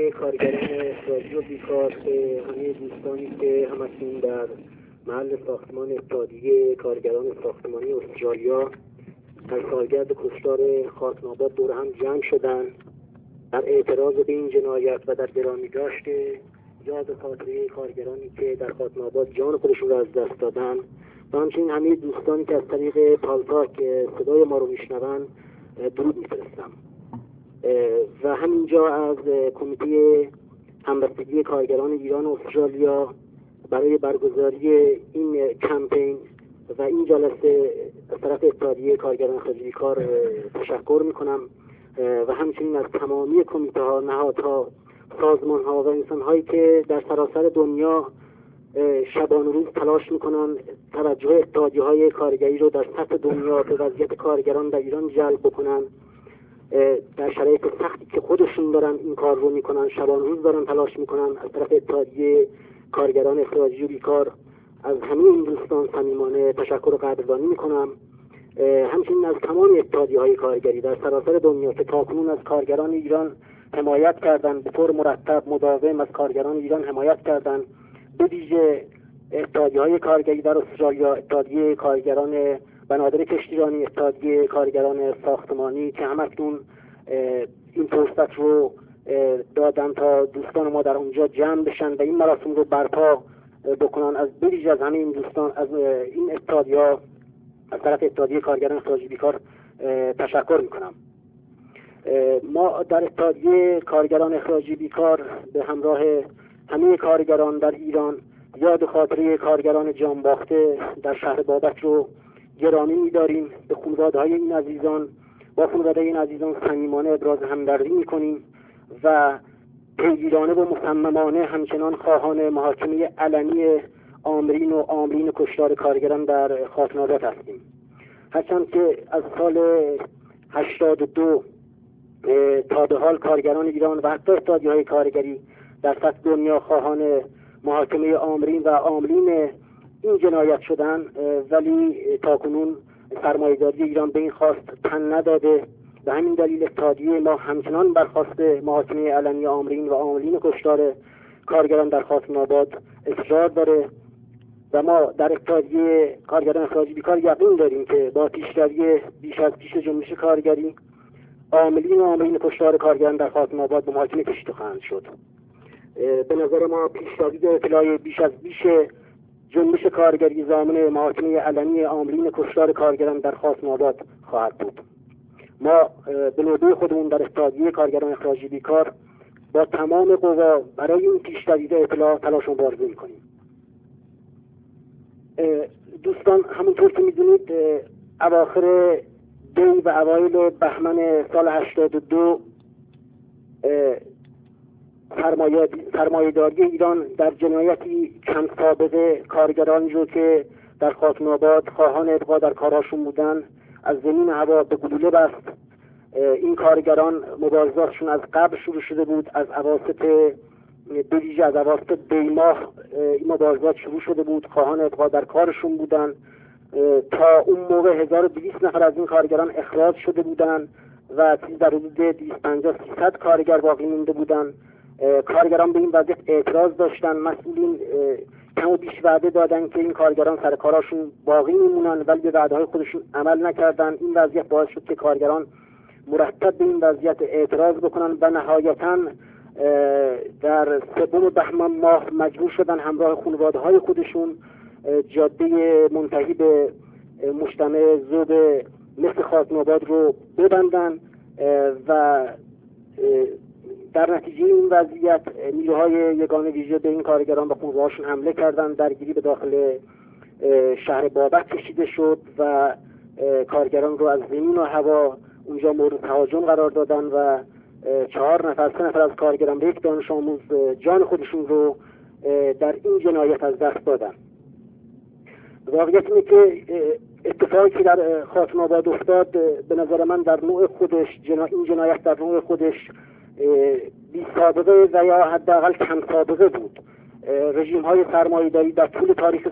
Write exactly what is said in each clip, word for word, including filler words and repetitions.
کارگران اخراجی و بیکار، به همه دوستانی که همکنون در محل ساختمان اتحادیه کارگران ساختمانی استرالیا در سالگرد کشتار خاتم‌آباد دور هم جمع شدند در اعتراض به این جنایت و در گرامی‌داشت یاد خاطره کارگرانی که در خاتم‌آباد جان خودشون را از دست دادن و همچنین همه دوستانی که از طریق پالتاک صدای ما رو میشنوند درود میفرستم. و همینجا از کمیته همبستگی کارگران ایران و استرالیا برای برگزاری این کمپین و این جلسه از طرف اتحادیه کارگران اخراجی بیکار تشکر میکنم و همچنین از تمامی کمیته ها، نهادها، سازمان ها و انسان هایی که در سراسر دنیا شبانه روز تلاش میکنن توجه اتحادیه های کارگری رو در سطح دنیا به وضعیت کارگران در ایران جلب بکنن. در شرایط سختی که خودشون دارن این کار رو میکنن، شبانه روز دارن تلاش میکنن. از طرف اتحادیه کارگران اخراجی و بیکار از همه این دوستان صمیمانه تشکر و قدردانی میکنم. همچنین از تمام اتحادیه های کارگری در سراسر دنیا که تاکنون از کارگران ایران حمایت کردن، به طور مرتب مداوم از کارگران ایران حمایت کردن، به ویژه اتحادیه های کارگری در استرالیا، اتحادیه کارگران بنادر کشتیرانی، اتحادیه کارگران ساختمانی که همکنون این فرصت رو دادن تا دوستان ما در اونجا جمع بشن و این مراسم رو برپا بکنن. از به ویژه از همه این دوستان از این اتحادیه از طرف اتحادیه کارگران اخراجی بیکار تشکر میکنم. ما در اتحادیه کارگران اخراجی بیکار به همراه همه کارگران در ایران یاد خاطره کارگران جانباخته در شهر بابک رو گرامی می‌داریم. به خانواده‌های این عزیزان با خانواده این عزیزان صمیمانه ابراز همدردی می‌کنیم و پیگیرانه و مصممانه همچنان خواهان محاکمه علنی آمرین و آمرین کشتار کارگران در خاتم‌آباد هستیم. هرچند که از سال هشتاد و دو تا به حال کارگران ایران و حتی اتحادیه‌های کارگری در سطح دنیا خواهان محاکمه آمرین و آمرین این جنایت شدن، ولی تاکنون سرمایه‌داری ایران به این خواست تن نداده و همین دلیل اتحادیه ما همچنان برخواست محاکمه علنی آمرین و آمرین کشتار کارگران در خاتم‌آباد اصرار داره و ما در اتحادیه کارگران اخراجی بیکار یقین داریم که با پیشروی بیش از پیش جنبش کارگری آمرین و آمرین کشتار کارگران در خاتم‌آباد به محاکمه کشیده خواهند شد. به نظر ما پیشروی اطلاع بیش از بیش جنبش کارگری ضامن محاکمه علنی آمرین کشتار کارگران در خاتم‌آباد خواهد بود. ما به نوبه خودمون در اتحادیه کارگران اخراجی بیکار با تمام قوا برای این پیشروی اطلاع تلاش مبارزه می‌کنیم. دوستان همونطور که می‌دونید اواخر دی و اوایل بهمن سال هشتاد و دو سرمایه‌داری ایران در جنایتی کم سابقه کارگرانی رو که در خاتم‌آباد خواهان ابقا در کاراشون بودن از زمین هوا به گلوله بست. این کارگران مبارزاتشون از قبل شروع شده بود، از اواسط به ویژه از اواسط دی ماه این مبارزات شروع شده بود، خواهان ابقا در کارشون بودن. تا اون موقع هزار و دویست نفر از این کارگران اخراج شده بودن و در حدود دویست و پنجاه تا سیصد کارگر باقی مونده بودن. کارگران به این وضعیت اعتراض داشتن، مسئولین کم و بیش وعده دادن که این کارگران سر کاراشون باقی میمونن ولی به وعده‌های خودشون عمل نکردن. این وضعیت باعث شد که کارگران مرتب به این وضعیت اعتراض بکنن و نهایتاً در سوم بهمن ماه مجبور شدن همراه خانواده‌های خودشون جاده منتهی به مجتمع ذوب مثل خاتم‌آباد رو ببندن و در نتیجه این وضعیت نیروهای یگان ویژه به این کارگران و خانواده‌هاشون حمله کردن. درگیری به داخل شهر بابک کشیده شد و کارگران رو از زمین و هوا اونجا مورد تهاجم قرار دادن و چهار نفر سه نفر از کارگران به یک دانش آموز جان خودشون رو در این جنایت از دست دادن. واقعیت اینه که اتفاقی که در خاتم‌آباد افتاد به نظر من در نوع خودش جنا... این جنایت در نوع خودش بی سابقه و یا حداقل کم سابقه بود. رژیم های سرمایه‌داری در طول تاریخ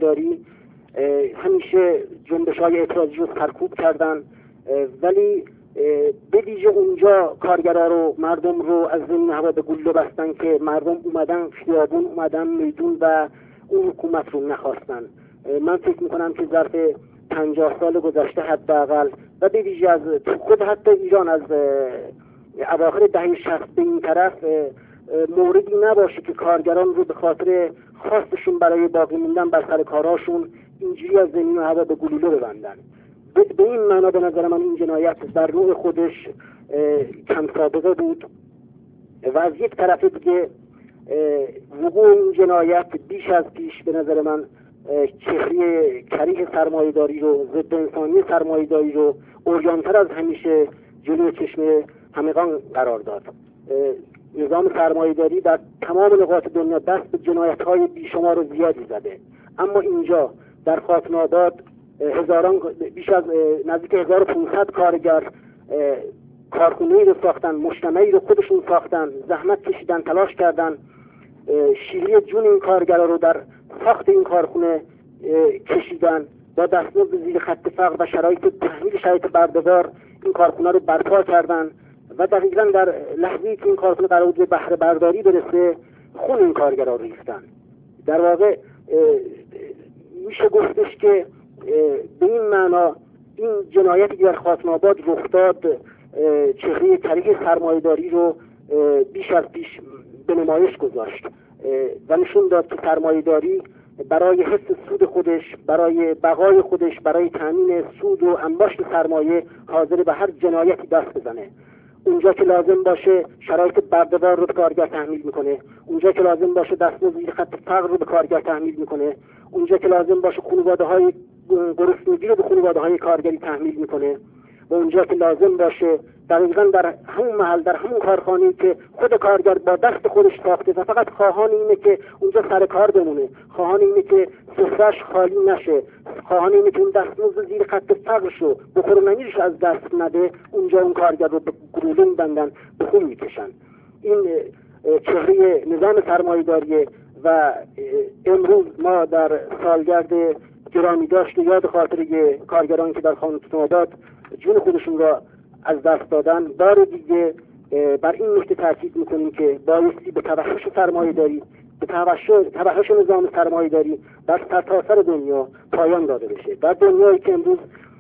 سرمایه‌داری همیشه جنبش های اعتراضی رو سرکوب کردن، ولی به ویژه اونجا کارگرا رو، مردم رو از زمین هوا به گلوله بستن که مردم اومدن خیابون، اومدن میدون و اون حکومت رو نخواستن. من فکر میکنم که ظرف پنجاه سال گذشته حداقل و به ویژه از خود حتی ایران از اواخر دهه شصت به این طرف موردی نباشه که کارگران رو به خاطر خواستشون برای باقی موندن بر سر کارهاشون اینجوری از زمین و هوا به گلوله ببندن. به این معنا به نظر من این جنایت در نوع خودش کم سابقه بود و از یک طرف دیگه وقوع این جنایت بیش از پیش به نظر من چهره کریه سرمایه‌داری رو، ضد انسانی سرمایه‌داری رو عریان‌تر از همیشه جلوی چشم همگان قرار داد. نظام سرمایه‌داری در تمام نقاط دنیا دست به جنایت‌های بیشمار و زیادی زده، اما اینجا در خاتم آباد هزاران، بیش از نزدیک هزار و پانصد کارگر کارخونه‌ای رو ساختن، مجتمعی رو خودشون ساختن، زحمت کشیدن، تلاش کردن، شیری جون این کارگرها رو در ساخت این کارخونه کشیدن، با دستمزد زیر خط فقر و شرایط تحمیل شرایط برده‌وار این کارخونه رو برپا کردن و دقیقاً در لحظه‌ای که این کارخونه قرار بود به بهره برداری برسه خون این کارگرها ریختن. در واقع میشه گفتش که به این معنا این جنایتی که در خاتم آباد رخ داد چهره کریه سرمایه‌داری رو بیش از پیش به نمایش گذاشت و نشون داد که سرمایه‌داری برای حفظ سود خودش، برای بقای خودش، برای تامین سود و انباشت سرمایه حاضر به هر جنایتی دست بزنه. اونجا که لازم باشه شرایط برده‌وار رو به کارگر تحمیل میکنه، اونجا که لازم باشه دستمزد زیر خط فقر رو به کارگر تحمیل میکنه، اونجا که لازم باشه خانواده‌های گرسنگی رو به خانواده‌های کارگری تحمیل میکنه و اونجا که لازم باشه دقیقاً در همون محل، در همون کارخانه‌ای که خود کارگر با دست خودش ساخته و فقط خواهان اینه که اونجا سر کار بمونه، خواهان اینه که سفره‌اش خالی نشه، خواهان اینه که اون دستمزد زیر خط فقرش رو بخور و نمیرش از دست نده، اونجا اون کارگر رو به گلوله می‌بندن، به خون میکشن. این چهره نظام سرمایه‌داری و امروز ما در سالگرد گرامی داشت یاد خاطره کارگران که در خاتم آباد جون خودشون را از دست دادن، بار دیگه بر این نکته تاکید میکنیم که بایستی به توحش سرمایه‌داری، به توحش توحش نظام سرمایه‌داری در سرتاسر دنیا پایان داده بشه. در دنیایی که امروز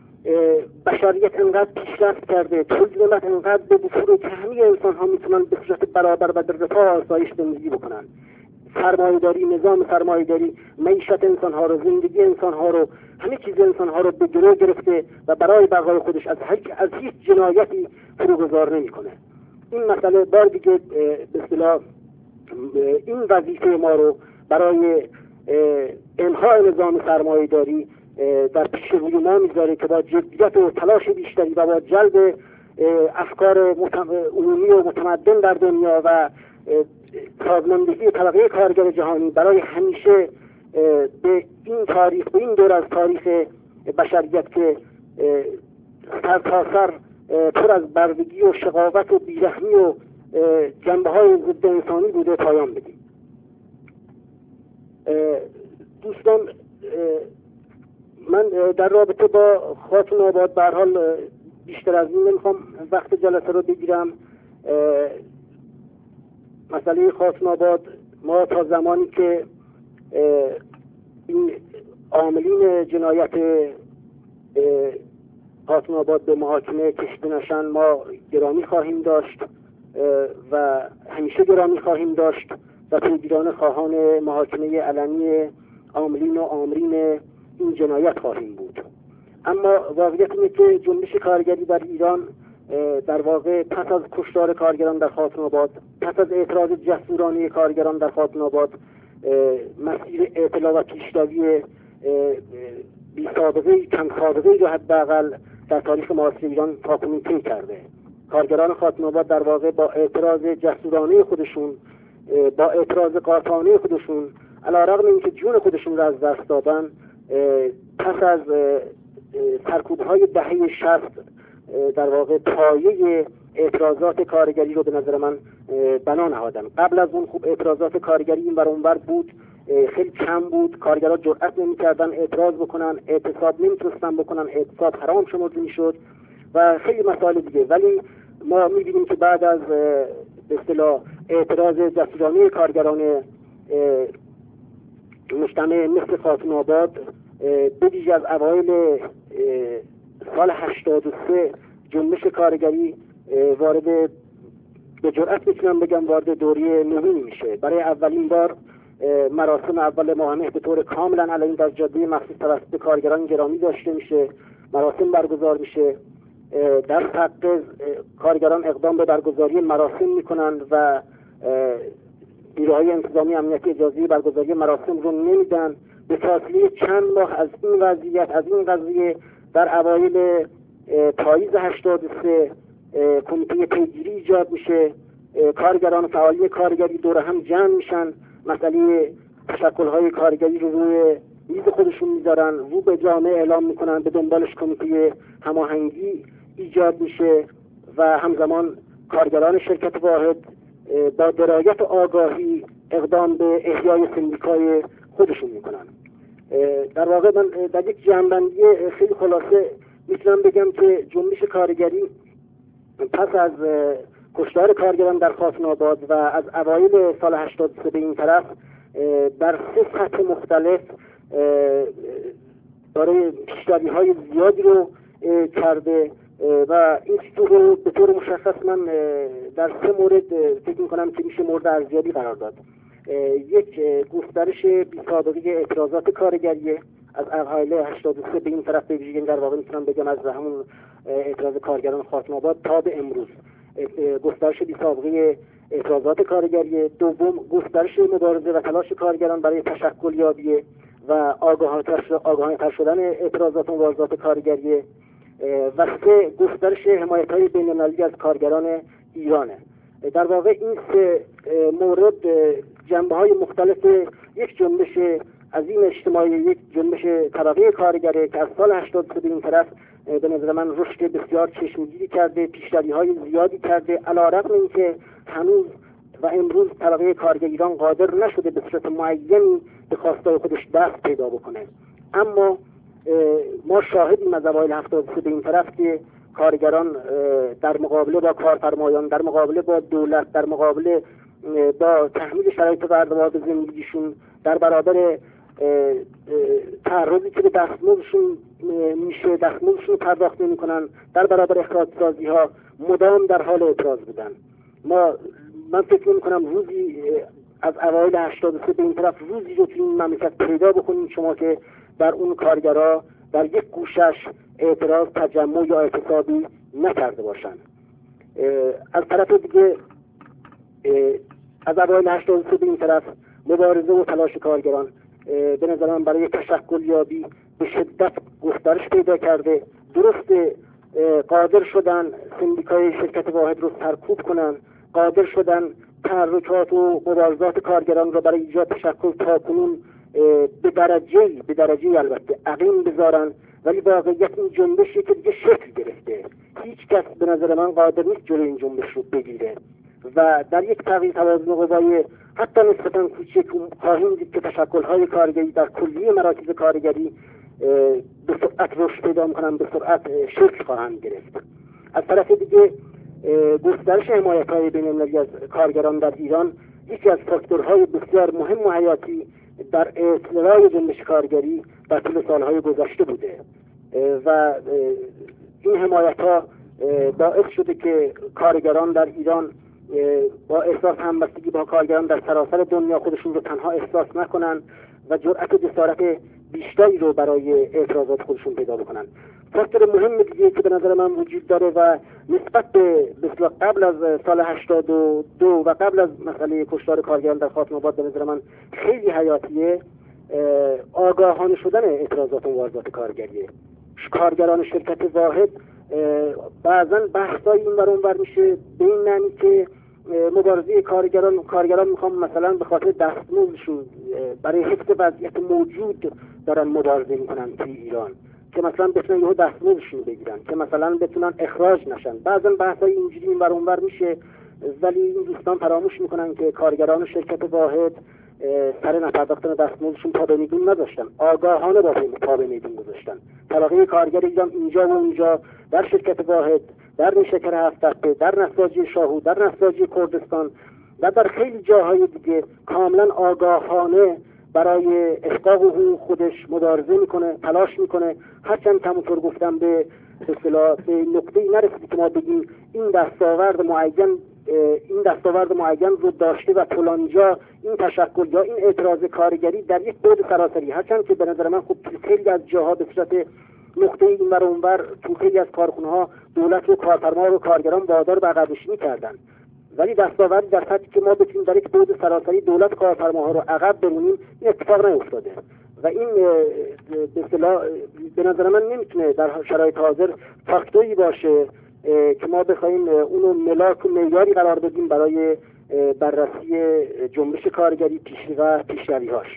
بشریت انقدر پیشرفت کرده، تولید نعمت انقدر به وفور که همه انسان ها میتونن به صورت برابر و در رفاه آسایش زندگی بکنن، سرمایه‌داری، نظام سرمایه‌داری معیشت انسان ها رو، زندگی انسان ها رو، همه چیز انسان ها رو به گروه گرفته و برای بقای خودش از هیچ از هیچ جنایتی فروگذار نمی‌کنه. این مسئله بار دیگه به اصطلاح این وظیفه ما رو برای انهای نظام سرمایه‌داری در پیش روی ما میذاره که با جدیت و تلاش بیشتری و با جلب افکار عمومی و متمدن در دنیا و سازماندهی طبقه کارگر جهانی برای همیشه به این تاریخ، به این دور از تاریخ بشریت که سر تا سر پر از بردگی و شقاوت و بیرحمی و جنبه های ضد انسانی بوده پایان بدیم. دوستان، من در رابطه با خاتم آباد به هر حال بیشتر از این نمیخوام وقت جلسه رو بگیرم. مسئله خاتم آباد، ما تا زمانی که این عاملین جنایت خاتم آباد به محاکمه کشیده نشن ما گرامی خواهیم داشت و همیشه گرامی خواهیم داشت و پیگیران خواهان محاکمه علنی عاملین و آمرین این جنایت خواهیم بود. اما واقعیت اینه که جنبش کارگری در ایران در واقع پس از کشتار کارگران در خاتم آباد، پس از اعتراض جسورانه کارگران در خاتم آباد، مسیر اطلاع و پیشروی بی سابقه، کم سابقه رو حداقل در تاریخ معاصر ایران تاکنون طی کرده. کارگران خاتم آباد در واقع با اعتراض جسورانه خودشون، با اعتراض قاطعانه خودشون، علیرغم اینکه جون خودشون را از دست دادن، پس از سرکوب‌های دهه شصت در واقع پایه اعتراضات کارگری رو به نظر من بنا نهادن. قبل از اون خوب اعتراضات کارگری این ور اون ور بود، خیلی کم بود، کارگران جرأت نمی‌کردن اعتراض بکنن، اعتصاب نمی‌تونستن بکنن، اعتصاب حرام شمرده می‌شد و خیلی مسائل دیگه. ولی ما می‌بینیم که بعد از به اصطلاح اعتراض جسورانه کارگران مجتمع مثل خاتون آباد، به ویژه از اوایل سال هشتاد و سه جنبش کارگری وارد، به جرئت میتونم بگم وارد دوره نوینی میشه. برای اولین بار مراسم اول ماه مه به طور کاملا علنی در جاده مخصوص توسط کارگران گرامی داشته میشه، مراسم برگزار میشه. در حق کارگران اقدام به برگزاری مراسم میکنن و نیروهای انتظامی امنیتی اجازه برگزاری مراسم رو نمیدن. به فاصله چند ماه از این وضعیت، از این قضیه، در اوایل پاییز هشتاد و سه کمیته پیگیری ایجاد میشه. کارگران، فعالی کارگری دور هم جمع میشن، مسئله تشکل‌های کارگری رو روی میز خودشون میذارن، رو به جامعه اعلام میکنن، به دنبالش کمیته هماهنگی ایجاد میشه و همزمان کارگران شرکت واحد با درایت و آگاهی اقدام به احیای سندیکای خودشون میکنن. در واقع من در یک جنبندی خیلی خلاصه میتونم بگم که جنبش کارگری پس از کشتار کارگران در خاتون آباد و از اوایل سال هشتاد و سه به این طرف در سه سطح مختلف برای پیشروی های زیادی رو کرده و این رو به طور مشخص من در سه مورد فکر میکنم که میشه مورد ارزیابی قرار داد. یک، گسترش بی‌سابقه اعتراضات کارگریه از اوایل هشتاد و سه به این طرف، به ویژه در واقع میتونم بگم از همون اعتراض کارگران خاتون آباد تا به امروز گسترش بی‌سابقه اعتراضات کارگریه. دوم، گسترش مبارزه و تلاش کارگران برای تشکل یابی و آگاهانه‌تر شدن اعتراضات و مبارزات کارگریه. و سه، گسترش حمایت‌های بین‌المللی از کارگران ایرانه. در واقع این سه مورد جنبه‌های مختلف یک جنبش عظیم اجتماعی، یک جنبش طبقه کارگره که از سال هشتاد و سه به این طرف به نظر من رشد بسیار چشمگیری کرده، پیشروی‌های زیادی کرده، علی‌رغم اینکه هنوز و امروز طبقه کارگر ایران قادر نشده به صورت معینی به خواستای خودش دست پیدا بکنه. اما ما شاهدیم از اوایل هفتاد و سه به این طرف که کارگران در مقابله با کارفرمایان، در مقابله با دولت، در مقابله با تحمیل شرایط برده‌وار زندگیشون، در برابر تعرضی که به دستمزدشون میشه دستمزدشون پرداخت نمی‌کنن، در برابر اخراج‌سازی ها مدام در حال اعتراض بودن. ما من فکر می‌کنم روزی از اوایل هشتاد و سه به این طرف روزی رو تو این مملکت پیدا بکنیم شما که در اون کارگرها در یک گوشش اعتراض، تجمع یا اعتصابی نکرده باشند. از طرف دیگه از اوایل هشتاد و سه به این طرف مبارزه و تلاش کارگران به نظر من برای تشکل یابی به شدت گسترش پیدا کرده. درست قادر شدن سندیکای شرکت واحد رو سرکوب کنن، قادر شدن تحرکات و مبارزات کارگران رو برای ایجاد تشکل تاکنون به درجه به درجه البته عقیم بذارن، ولی واقعیت این جنبشی که دیگه شکل گرفته، هیچ کس به نظر من قادر نیست جلوی این جنبش رو بگیره و در یک تغییر توازن قوای حتی نسبتاً کوچک خواهیم دید که تشکل‌های کارگری در کلیه مراکز کارگری به سرعت رشد پیدا می‌کنن، به سرعت شکل خواهند گرفت. از طرف دیگه گسترش حمایت‌های بین‌المللی از کارگران در ایران یکی از فاکتورهای بسیار مهم و حیاتی در اصلاح جنبش کارگری در طول سالهای گذشته بوده و این حمایت‌ها باعث شده که کارگران در ایران با احساس همبستگی با کارگران در سراسر دنیا خودشون رو تنها احساس نکنن و جرأت و جسارت بیشتری رو برای اعتراضات خودشون پیدا بکنن. فاکتور مهم دیگه که به نظر من وجود داره و نسبت به مثلا قبل از سال هشتاد و دو و قبل از مسئله کشتار کارگران در خاتون آباد به نظر من خیلی حیاتیه، آگاهانه شدن اعتراضات و مبارزات کارگریه. کارگران شرکت واحد بعضا بحثای این ور اون ور میشه به این معنی که مبارزه کارگران کارگران میخوام مثلا به خاطر دستمزدشون برای حفظ وضعیت موجود دارن مبارزه میکنن توی ایران که مثلا بتونن یهو دستمزدشون بگیرن، که مثلا بتونن اخراج نشن. بعضا بحثای اینجوری این ور اون ور میشه، ولی این دوستان فراموش میکنن که کارگران شرکت واحد سر نپرداختن دستمزدشون پا به میدون نذاشتن، آگاهانه با پا به میدون گذاشتن. طبقه کارگر ایران اینجا و اونجا، در شرکت واحد، در نیشکر هفت، در نساجی شاهو، در نساجی کردستان و در خیلی جاهای دیگه کاملا آگاهانه برای احقاق حقوق خودش مبارزه میکنه، تلاش میکنه. هرچند که همونطور گفتم به اصطلاح به نقطه‌ای نرسید که ما بگیم این دستاورد معین این دستاورد معین رو داشته و فلانجا این تشکل یا این اعتراض کارگری در یک بعد سراسری، هرچند که به نظر من خب خیلی از جاها به صورت نقطه اینور و اونور تو خیلی از کارخونه‌ها دولت و کارفرما و کارگران وادار به عقب نشینی کردن، ولی دستاوردی در سطحی که ما بتونیم در یک بعد سراسری دولت کارفرماها رو عقب برونیم این اتفاق نیفتاده و این به اصطلاح به نظر من نمیتونه در شرایط حاضر فاکتوری باشه که ما بخوایم اونو ملاک و معیاری قرار بدیم برای بررسی جنبش کارگری پیشی و پیشروی‌هاش.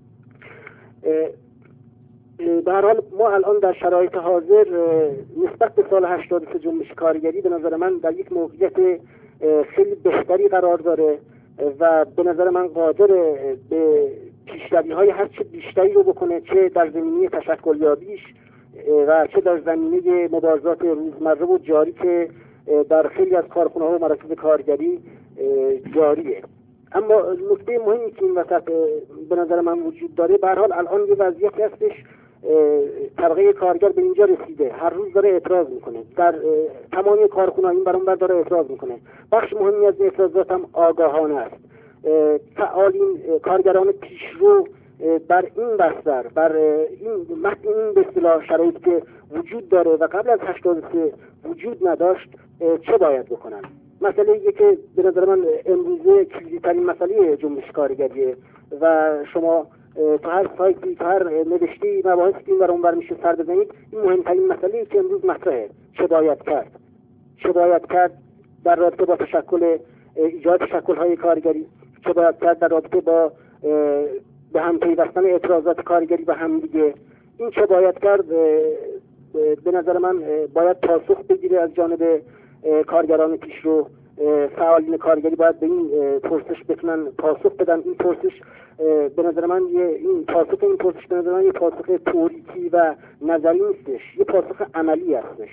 به هر حال ما الان در شرایط حاضر نسبت به سال هشتاد و سه جنبش کارگری به نظر من در یک موقعیت خیلی بهتری قرار داره و به نظر من قادر به پیشروی‌های هر چه بیشتری رو بکنه، چه در زمینه تشکلیابیش و چه در زمینه مبارزات روزمره و جاری که در خیلی از کارخانه‌ها و مراکز کارگری جاریه. اما نکته مهمی که این وسط به نظر من وجود داره، به هر حال الان یه وضعیتی هستش طبقه کارگر به اینجا رسیده، هر روز داره اعتراض میکنه، در تمامی کارخانه‌ها این برون بر داره اعتراض میکنه. بخش مهمی از اعتراضات هم آگاهانه است. فعالین کارگران پیشرو بر این بستر، بر این متن این به اصطلاح شرایطی که وجود داره و قبل از هشتاد و سه وجود نداشت چه باید بکنن. مسئله یکی که به نظر من امروزه کلیدی‌ترین مسئله جنبش کارگریه و شما تو هر سایتی، تو هر نوشتی مباحثی که این بر اون بر میشه سر بزنید، این مهمترین مسئله که امروز مطرحه، چه باید کرد چه باید کرد در رابطه با تشکل ایجاد تشکل‌های کارگری، چه باید کرد در رابطه با به هم پیوستن اعتراضات کارگری به هم دیگه. این چه باید کرد به نظر من باید پاسخ بگیره از جانب کارگران پیشرو. فعالین کارگری باید به این پرسش بتونن پاسخ بدن. این پرسش به نظر من یه این پاسخ این پرسش به نظر من یه پاسخ تئوریکی و نظری نیستش، یه پاسخ عملی هستش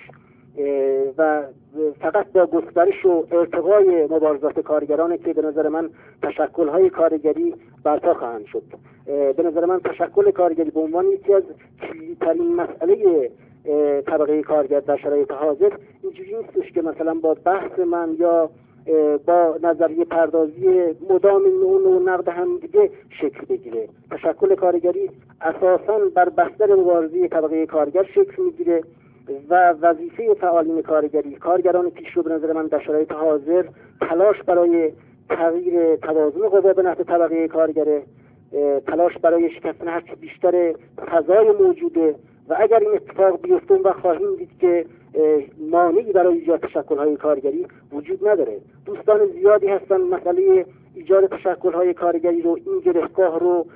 و فقط با گسترش و ارتقای مبارزات کارگرانه که به نظر من تشکل‌های کارگری برپا خواهند شد. به نظر من تشکل کارگری به عنوان یکی از کلیدترین مسئله طبقه کارگر در شرایط حاضر اینجوری نیستش که مثلا با بحث من یا با نظریه پردازی مدام نون و نقد هم دیگه شکل بگیره. تشکل کارگری اساساً بر بستر مبارزه طبقه کارگر شکل میگیره و وظیفه فعالین کارگری، کارگران پیشرو به نظر من در شرایط حاضر تلاش برای تغییر توازن قوا به نفع طبقه کارگره، تلاش برای شکستن هر چه بیشتر فضای موجوده و اگر این اتفاق بیفته و خواهیم دید که مانعی برای ایجاد تشکل‌های کارگری وجود نداره. دوستان زیادی هستن مسئله ایجاد تشکل‌های کارگری رو، این گرهگاه رو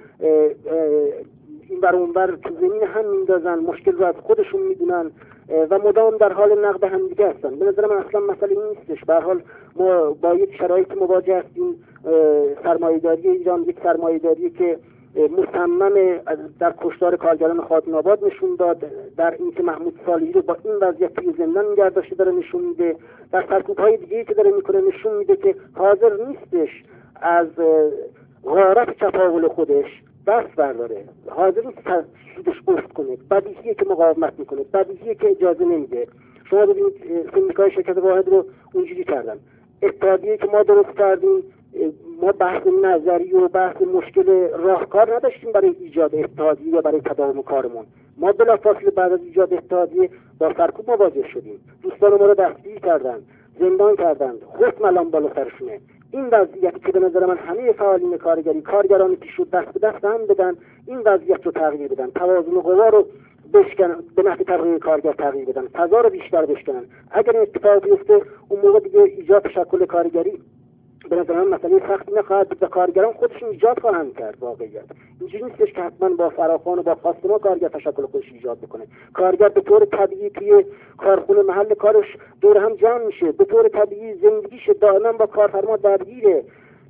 این بر اون بر تو زمین هم میندازن، مشکل رو از خودشون میدونن و مدام در حال نقد هم دیگه هستن. به نظر من اصلا مسئله این نیستش. به هر حال ما با یک شرایط مواجه هستیم، سرمایه‌داری ایران یک سرمایه‌داری که مصمم در کشتار کارگران خاتم آباد نشون داد، در اینکه محمود صالحی رو با این وضعیت توی زندان نگه داشته داره نشون میده، در سرکوب‌های دیگه‌ای که داره میکنه نشون میده که حاضر نیستش از غارت چپاول خودش دست برداره، حاضر نیست سودش افت کنه، بدیهیه که مقاومت میکنه، بدیهیه که اجازه نمیده. شما ببینید سندیکای شرکت واحد رو اونجوری کردن، اتحادیه که ما درست کردیم، ما بحث نظری و بحث مشکل راهکار نداشتیم برای ایجاد اتحادیه یا برای تداوم کارمون. ما بلافاصله بعد از ایجاد اتحادیه با سرکوب مواجه شدیم، دوستان ما رو دستگیر کردن، زندان کردن، خود ملام بالا سرشونه. این وضعیتی که به نظر من همه فعالین کارگری، کارگران پیشرو دست به دست هم بدن، این وضعیت رو تغییر بدن، توازن قوا رو بشکنن، به نفع طبقه کارگر تغییر بدن، فضا رو بیشتر بشکنن. اگر این اتفاق بیفته اون موقع دیگه ایجاد تشکل کارگری به نظر من مسئله سختی نخواهد بود و کارگران خودشون ایجاد خواهند کرد. واقعیت اینجوری نیستش که حتما با فراخوان و با خواست ما کارگر تشکل خودش ایجاد بکنه. کارگر به طور طبیعی توی کارخونه محل کارش دور هم جمع میشه، به طور طبیعی زندگیش دائما با کارفرما درگیره،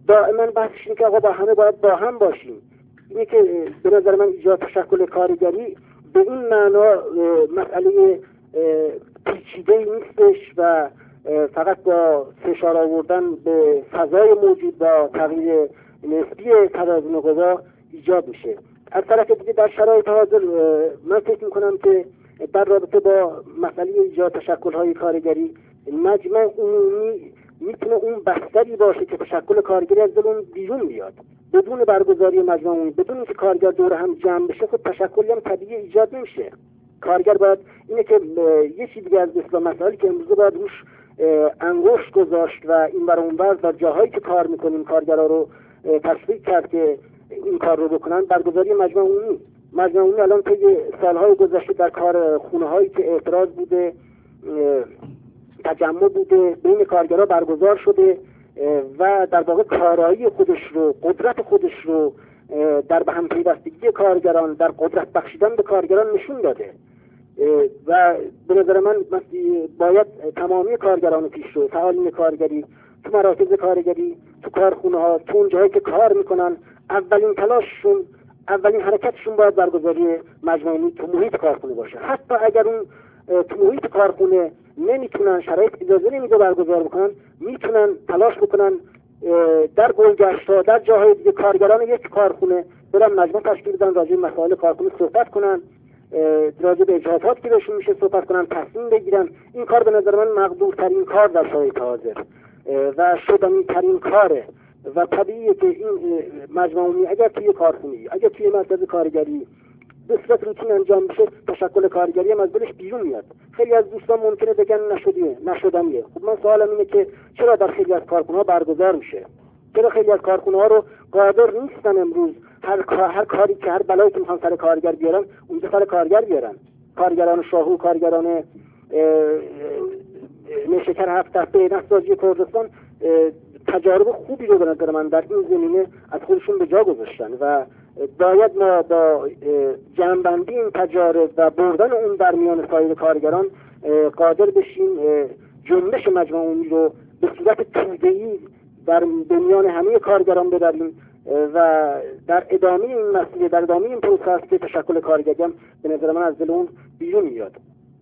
دائما بحثش اینه که آقا با همه باید با هم باشیم. اینه که به نظر من ایجاد تشکل کارگری به این معنا مسئله پیچیده نیستش و فقط با فشار آوردن به فضای موجود با تغییر نسبی توازن قوا ایجاد میشه. از طرف دیگه در شرایط حاضر من فکر میکنم که در رابطه با مسئله ایجاد تشکل‌های کارگری مجمع عمومی میتونه اون بستری باشه که تشکل کارگری از اون بیرون بیاد. بدون برگزاری مجمع عمومی، بدون اینکه کارگر دور هم جمع بشه، خود تشکلی هم طبیعی ایجاد نمیشه. کارگر باید اینه که یه چیز دیگه از اصلا مسائلی که امروزه باید روش انگشت گذاشت و این برای اون بر در جاهایی که کار میکنیم کارگرها رو تشویق کرد که این کار رو بکنن. برگزاری مجمع عمومی مجمع عمومی الان طی سالهای گذشته در کار خونه هایی که اعتراض بوده، تجمع بوده، بین کارگرها برگزار شده و در واقع کارایی خودش رو، قدرت خودش رو در به هم پیوستگی کارگران، در قدرت بخشیدن به کارگران نشون داده و به نظر من باید تمامی کارگران پیشرو، فعالین کارگری تو مراکز کارگری، تو کارخونه ها، تو اون جایی که کار میکنن، اولین تلاششون، اولین حرکتشون باید برگزاری مجمع عمومی تو محیط کارخونه باشه. حتی اگر اون تو محیط کارخونه نمیتونن، شرایط اجازه نمیده برگزار بکنن، میتونن تلاش بکنن در گلگشت‌ها، در جاهای دیگه کارگران یک کارخونه برن مجمع تشکیل بدن، راجع به مسائل کارخونه صحبت کنن، راجع به اجازات که بهشون میشه صحبت کنن، تصمیم بگیرن. این کار به نظر من مقدورترین کار در شرایط حاضر و شدنی ترین کاره و طبیعیه که این مجمع عمومی اگر توی کارخونه، اگر توی مرکز کارگری به صورت روتین انجام بشه، تشکل کارگری هم از دلش بیرون میاد. خیلی از دوستان ممکنه بگن نشدیه، نشدنیه. خب من سوالم اینه که چرا در خیلی از کارخونه‌ها برگزار میشه؟ چرا خیلی از کارخونه‌ها رو قادر نیستن امروز هر هر کاری که هر بلایی که میخوان سر کارگر بیارن اونجا سر کارگر بیارن؟ کارگران شاهو، کارگران نیشکر هفت تخته، نساجی کردستان تجارب خوبی رو به نظر من در این زمینه از خودشون به جا گذاشتن و باید ما با جمع‌بندی این تجارب و بردن اون در میان سایر کارگران قادر بشیم جنبش مجمع عمومی رو به صورت توده‌ای در میان همه کارگران ببریم و در ادامه این مسئله، در ادامه این پروسه که تشکل کارگری هم به نظر من از دل اون بیرون میاد.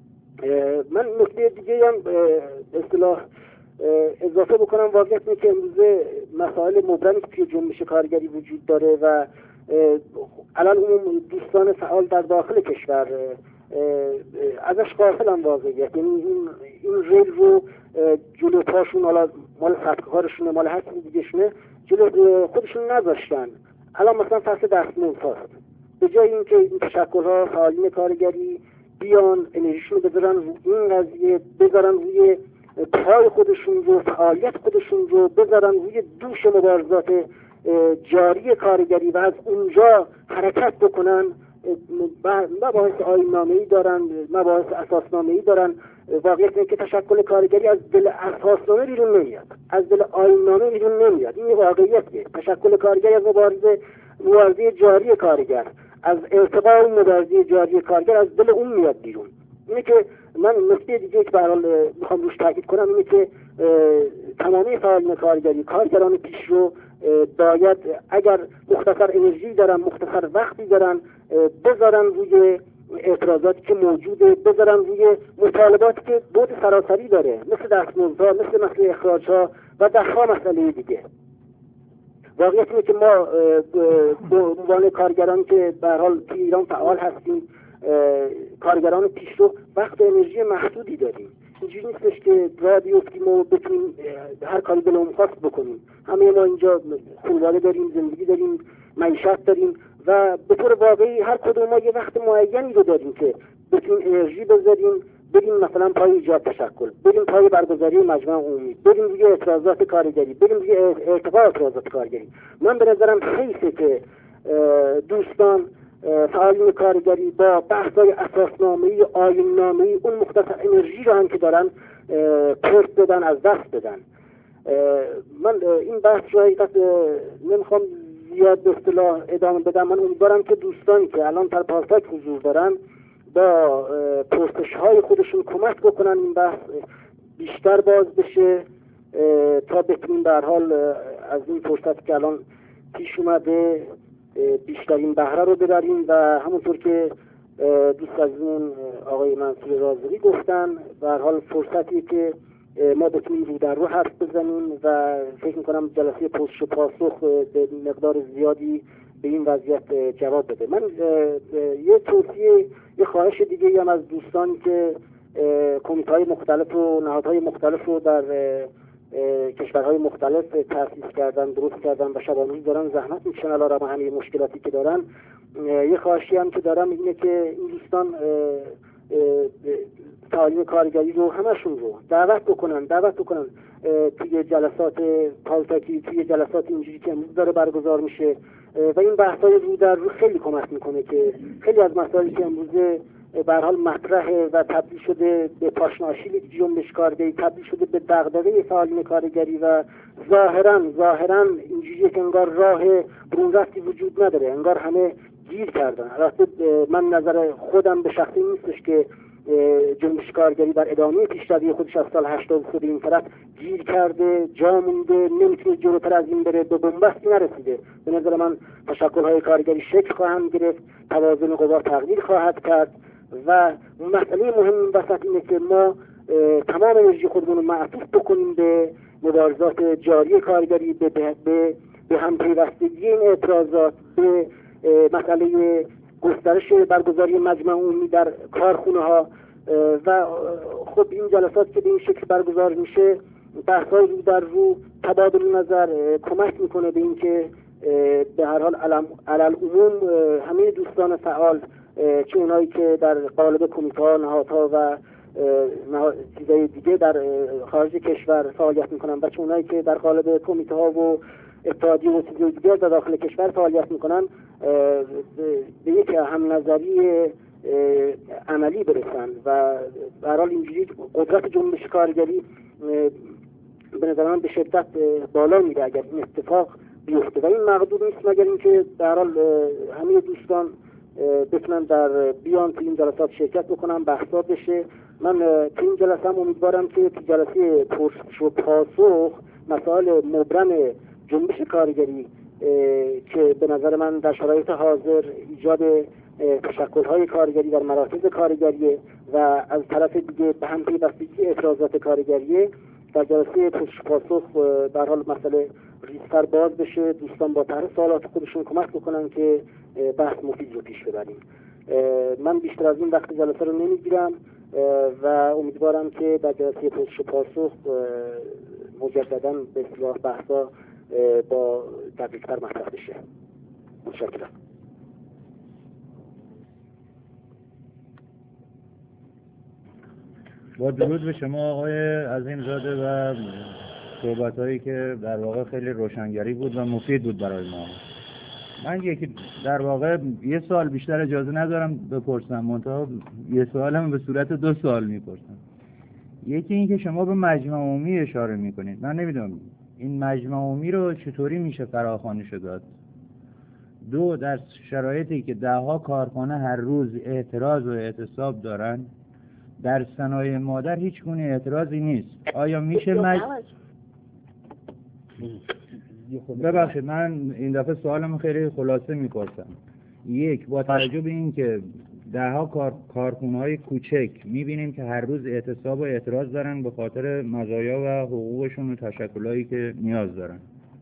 من نکته دیگه هم اصطلاح اضافه بکنم، واقعیت اینه که امروزه مسائل مبرمی که توی جنبش کارگری وجود داره و الان اون دوستان فعال در داخل کشور ازش غافلن واقعیت، یعنی این این ریل رو جلو پاشون، حالا مال سبکارشونه، مال هر چیز دیگه شونه، جلو خودشون نذاشتن. الان مثلا فصل دستمزدهاست، به جای اینکه این تشکل‌ها، فعالین کارگری بیان انرژیشون رو بذارن روی این قضیه، بذارن روی پای خودشون رو، فعالیت خودشون رو بذارن روی دوش مبارزات جاری کارگری و از اونجا حرکت بکنن، مباحث آیین‌نامه‌ای دارن، مباحث اساسنامه‌ای دارن. واقعیت اینه که تشکل کارگری از دل اساسنامه بیرون نمیاد، از دل آیین‌نامه بیرون نمیاد. این واقعیتیه. تشکل کارگری از مبارزه مبارزه جاری کارگر، از ارتقاء اون مبارزه جاری کارگر از دل اون میاد بیرون. اینه که من نکته دیگه که به هر حال میخوام روش تاکید کنم اینه که تمامی فعالین کارگری، کارگران پیشرو باید اگر مختصر انرژی دارن، مختصر وقتی دارن، بذارن روی اعتراضاتی که موجوده، بذارن روی مطالباتی که بود سراسری داره، مثل دستمزدها، مثل مسئله اخراج‌ها و ده‌ها مسئله دیگه. واقعیت اینه که ما به عنوان کارگران که به هر حال توی ایران فعال هستیم، کارگران پیشرو وقت انرژی محدودی داریم. اینجوری نیستش که راه بیفتیم و بتونیم هر کاری دلمون خواست بکنیم. همه ما اینجا خانواده داریم، زندگی داریم، معیشت داریم و به طور واقعی هر کدوم ما یه وقت معینی رو داریم که بتونیم انرژی بذاریم، بریم مثلا پای ایجاد تشکل، بریم پای برگزاری مجمع عمومی، بریم روی اعتراضات کارگری، بریم روی ارتقاء اعتراضات کارگری. من به نظرم حیثه که دوستان فعالین کارگری با بحث‌های اساسنامه‌ای، آیین‌نامه‌ای، اون مختصر انرژی رو هم که دارن پرت بدن، از دست بدن. من این بحث رو حقیقت نمیخوام زیاد به اصطلاح ادامه بدم. من امیدوارم که دوستانی که الان در پاساک حضور دارن با پرسش‌های خودشون کمک بکنن این بحث بیشتر باز بشه تا بتونیم به هر حال از این فرصت که الان پیش اومده بیشترین بهره رو ببریم و همونطور که دوست عزیزمون آقای منصور رازقی گفتن به هر حال فرصتی که ما بتونیم رو در رو حرف بزنیم و فکر میکنم جلسه پرسش و پاسخ به مقدار زیادی به این وضعیت جواب بده. من یه توصیه یه خواهش دیگه هم از دوستانی که کمیته‌های مختلف و نهادهای مختلف رو در کشورهای مختلف تأسیس کردن، درست کردن و شبانه‌روز دارن زحمت میکشن علی رغم همه مشکلاتی که دارن، یه خواهشی هم که دارم اینه که این دوستان تعالیم کارگری رو همشون رو دعوت بکنن دعوت بکنن توی جلسات پالتاکی، توی جلسات اینجوری که امروز داره برگزار میشه و این بحث‌های رو در رو خیلی کمک میکنه که خیلی از مسائلی که امروزه به هر حال مطرحه و تبدیل شده به پاشناشیل جنبش کارگری، تبدیل شده به دغدغه تعالیم کارگری و ظاهرا ظاهرا اینجوریه که انگار راه برون رفتی وجود نداره، انگار همه گیر کردن. البته من نظر خودم به شخصی نیستش که جنبش کارگری در ادامه پیشروی خودش از سال هشتاد خود این طرف گیر کرده، جا مونده، نمیتونه جلوتر از این بره، به بنبستی نرسیده. به نظر من تشکل‌های کارگری شکل خواهند گرفت، توازن قوا تغییر خواهد کرد و مسئله مهم این وسط اینه که ما تمام انرژی خودمون رو معطوف بکنیم به مبارزات جاری کارگری، به به به هم پیوستگی این اعتراضات، به مسئله گسترش برگزاری مجمع عمومی در کارخونه ها و خب این جلسات که به این شکل برگزار میشه بحث‌های رو در رو تبادل نظر کمک میکنه به اینکه به هر حال علل عموم همه دوستان فعال، چه اونایی که در قالب کمیته‌ها، نهادها و چیزای دیگه در خارج کشور فعالیت میکنن و چه اونایی که در قالب کمیته‌ها و اتحادیه و چیزای دیگه در داخل کشور فعالیت میکنن به یک هم نظری عملی برسن و به هر حال اینجوری قدرت جنبش کارگری به نظر من به شدت بالا میره اگر این اتفاق بیفته و این مقدور نیست مگر اینکه به هر حال همه دوستان بتونن در بیان تو این جلسات شرکت بکنن، بحثا بشه. من تو این جلسه هم امیدوارم که تو جلسه پرسش و پاسخ مسائل مبرم جنبش کارگری که به نظر من در شرایط حاضر ایجاد تشکل‌های کارگری در مراکز کارگری و از طرف دیگه به هم پیوستگی اعتراضات کارگری در جلسه پرسش پاسخ به هر حال مسئله ریزتر باز بشه، دوستان با طرح سوالات خودشون کمک بکنن که بحث مفید رو پیش ببریم. من بیشتر از این وقت جلسه رو نمیگیرم و امیدوارم که در جلسه پرسش پاسخ مجددا به اصطلاح بحثا با دقیق‌تر مطرح بشه. متشکرم. با درود به شما آقای عظیمزاده و صحبت‌هایی که در واقع خیلی روشنگری بود و مفید بود برای ما. من یکی در واقع یه سوال بیشتر اجازه ندارم بپرسم، منتها یه سوالم به صورت دو سوال میپرسم. یکی این که شما به مجمع عمومی اشاره میکنید، من نمیدونم این مجمع عمومی رو چطوری میشه فراخوانش داد؟ دو، در شرایطی که دهها کارخانه هر روز اعتراض و اعتصاب دارن، در صنایع مادر هیچ گونه اعتراضی نیست، آیا میشه مج... ببخشید من این دفعه سوالم خیلی خلاصه میپرسم. یک، با توجه به این که دهها کار... کارخونه‌های کوچک میبینیم که هر روز اعتصاب و اعتراض دارن به خاطر مزایا و حقوقشون و تشکلایی که نیاز دارن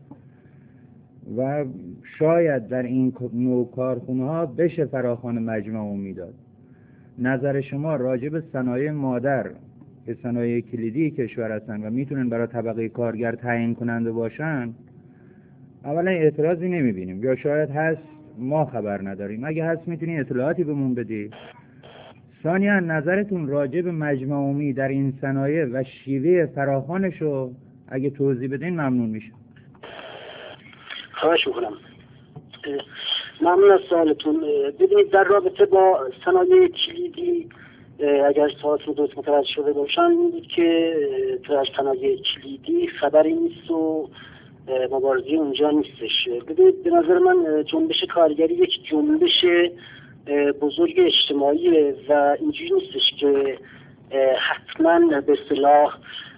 و شاید در این نوع کارخونه‌ها بشه فراخوان مجمع عمومی داد. نظر شما راجع به صنایع مادر که صنایع کلیدی کشور هستن و میتونن برای طبقه کارگر تعیین کننده باشن، اولا اعتراضی نمیبینیم یا شاید هست ما خبر نداریم، اگه هست میتونی اطلاعاتی بهمون بدی؟ ثانیا نظرتون راجع به مجمع عمومی در این صنایع و شیوه فراخوانش رو اگه توضیح بدین ممنون میشه. خواهش میکنم. ممنون از سوالتون. ببینید در رابطه با صنایع کلیدی اگر سوالتون درست متوجه شده باشم این بود که در صنایع کلیدی خبری نیست و مبارزه اونجا نیستش. ببینید به نظر من جنبش کارگری یک جنبش بزرگ اجتماعی و اینجوری نیستش که حتما به اصطلاح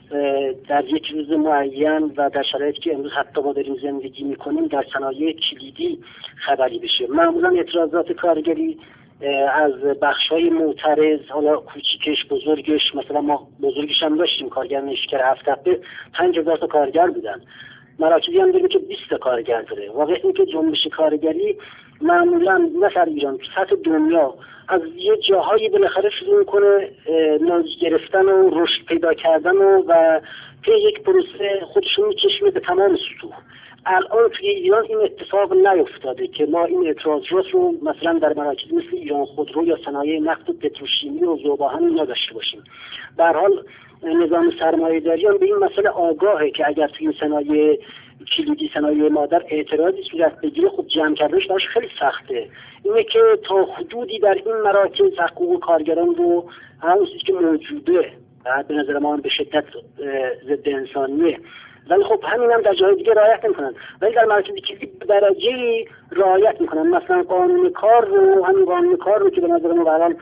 در یک روز معین و در شرایطی که امروز حتی ما داریم زندگی میکنیم در صنایع کلیدی خبری بشه. معمولا اعتراضات کارگری از بخش‌های معترض، حالا کوچیکش بزرگش، مثلا ما بزرگش هم داشتیم کارگر نشکر هفت هفته پنج هزار تا کارگر بودن، مراکزی هم داریم که بیست تا کارگر داره. واقعا این که جنبش کارگری معمولا نه در ایران، سطح دنیا از یه جاهایی بالاخره شروع میکنه نتیجه گرفتن و رشد پیدا کردن و و طی یک پروسه خودشون میکشونه به تمام سطوح. الان توی ایران این اتفاق نیفتاده که ما این اعتراضات رو مثلا در مراکز مثل ایران خودرو یا صنایع نفت و پتروشیمی و ذوباهن نداشته باشیم. به هر حال نظام سرمایه‌داری هم به این مسئله آگاهه که اگر توی این صنایع کلیدی، صنایع مادر اعتراضی صورت بگیره، خب جمع کردنش براش خیلی سخته. اینه که تا حدودی در این مراکز حقوق کارگران رو همون چیزی که موجوده به نظر ما به شدت ضد انسانیه، ولی خب همین هم در جای دیگه رعایت میکنن، ولی در مراکز کلیدی به درجه رعایت میکنن. مثلا قانون کار رو، همین قانون کار رو که به نظر ما الان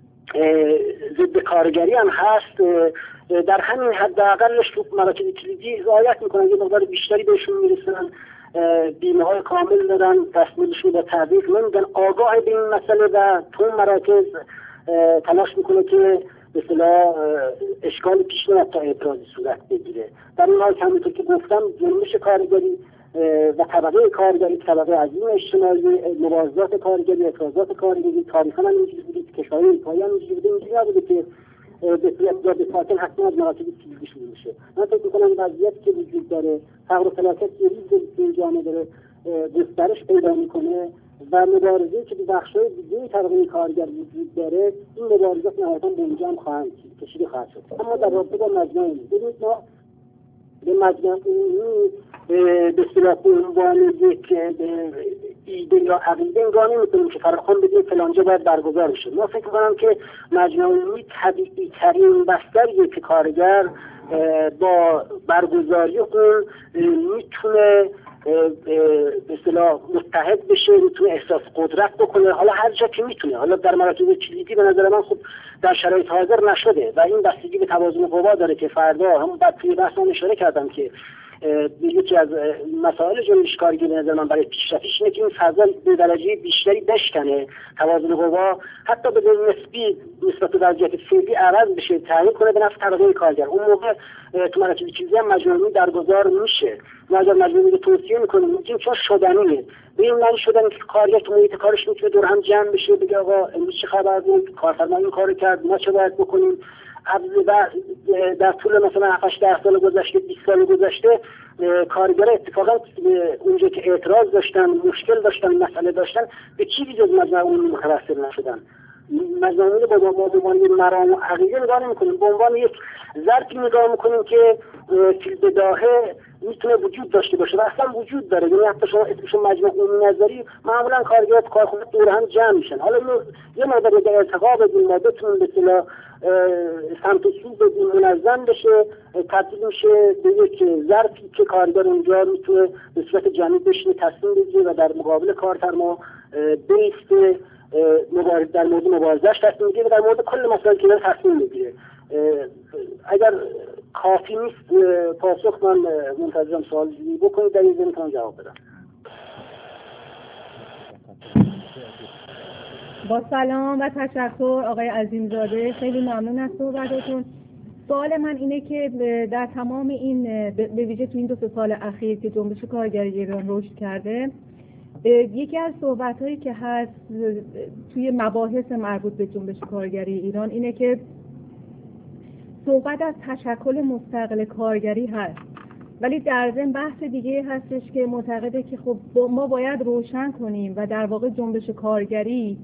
ضد کارگری هم هست، در همین حداقلش تو مراکز کلیدی رعایت میکنن، یه مقدار بیشتری بهشون میرسن، بیمه های کامل دارن، تصمیمشون با تعویق نمیدن، آگاه به این مسئله و تو مراکز تلاش میکنه که به اصطلاح اشکال پیش نمیاد تا اعتراضی صورت بگیره. در این حال همونطور که گفتم جنبش کارگری و طبقه کارگری، طبقه عظیم اجتماعی، مبارزات کارگری، اعتراضات کارگری تاریخاً هم اینجوری بوده، کشورهای اروپایی هم اینجوری بوده، اینجوری نبوده که به صورت یا به ساکن حتما از مراکز کلیدی شروع میشه. من فکر میکنم وضعیتی که وجود داره، فقر و فلاکت یه ریزی که این جامعه داره گسترش پیدا میکنه و مبارزه‌ای که به بخش‌های دیگه طبقه کارگر وجود داره، این مبارزات نهایتاً به اینجا هم خواهند کشیده خواهد شد. اما در رابطه با مجمع علمی ببینید، ما به مجمع علمی به اصطلاح به عنوان یک ایده یا عقیده نگاه نمی‌کنیم که فراخوان بگیم فلانجا باید برگزار بشه. ما فکر می‌کنم که مجمع علمی طبیعی ترین بستریه که کارگر با برگزاری اون میتونه به اصطلاح متحد بشه، میتونه احساس قدرت بکنه، حالا هر جا که میتونه. حالا در مراکز کلیدی به نظر من خب در شرایط حاضر نشده و این بستگی به توازن قوا داره که فردا هم بعد توی بحث من اشاره کردم که یکی از مسائل جنبش کارگری به نظر من برای پیشرفتیش اینه که این فضا به درجه بیشتری بشکنه، توازن قوا حتی به نسبی نسبت به وضعیت فعلی عوض بشه، تعیین کنه به نفع طبقه کارگر. اون موقع تو مراکز کلیدی هم مجموعی برگزار میشه. ما اگر مجموعی رو توصیه میکنیم میگیم چون شدنیه، به این معنی شدن که کارگر تو محیط کارش میتونه دور هم جمع بشه، بگه آقا امروز چه خبر بود، کارفرما این کارو کرد، ما چه باید بکنیم. در طول مثلا هفت ده سال گذشته، بیست سال گذشته کارگرها اتفاقا اونجا که اعتراض داشتن، مشکل داشتن، مسئله داشتن، به چیزی جز مجمع علمی متوسل نشدن. مجمع علمی با ما به عنوان مرام و عقیده نگاه نمی‌کنیم، به عنوان یک ظرفی نگاه می‌کنیم که فی البداهه میتونه وجود داشته باشه و اصلا وجود داره. یعنی حتی شما اسمش مجمع علمی نظری، معمولا کارگرها تو کارخونه دور هم جمع میشن. حالا یه مقدار در ارتقا بدیم، ما بتونیم به اصطلاح سمت و سو بدیم، منظم بشه، تبدیل میشه به یک ظرفی که کارگر اونجا میتونه به صورت جمعی بشینه، تصمیم بگیره و در مقابل کارفرما بیسته، مبارز در مورد مبارزش تصمیم بگیره و در مورد کل مسائلی که داره تصمیم بگیره. اگر کافی نیست پاسخ، من منتظرم سوال بکنید، در این زمینه میتونم جواب بدم. با سلام و تشکر آقای عظیمزاده، خیلی ممنون از صحبتتون. سوال من اینه که در تمام این به ویژه تو این دو سه سال اخیر که جنبش کارگری ایران رشد کرده، یکی از صحبت‌هایی که هست توی مباحث مربوط به جنبش کارگری ایران اینه که صحبت از تشکل مستقل کارگری هست، ولی در ضمن بحث دیگه هستش که معتقده که خب ما باید روشن کنیم و در واقع جنبش کارگری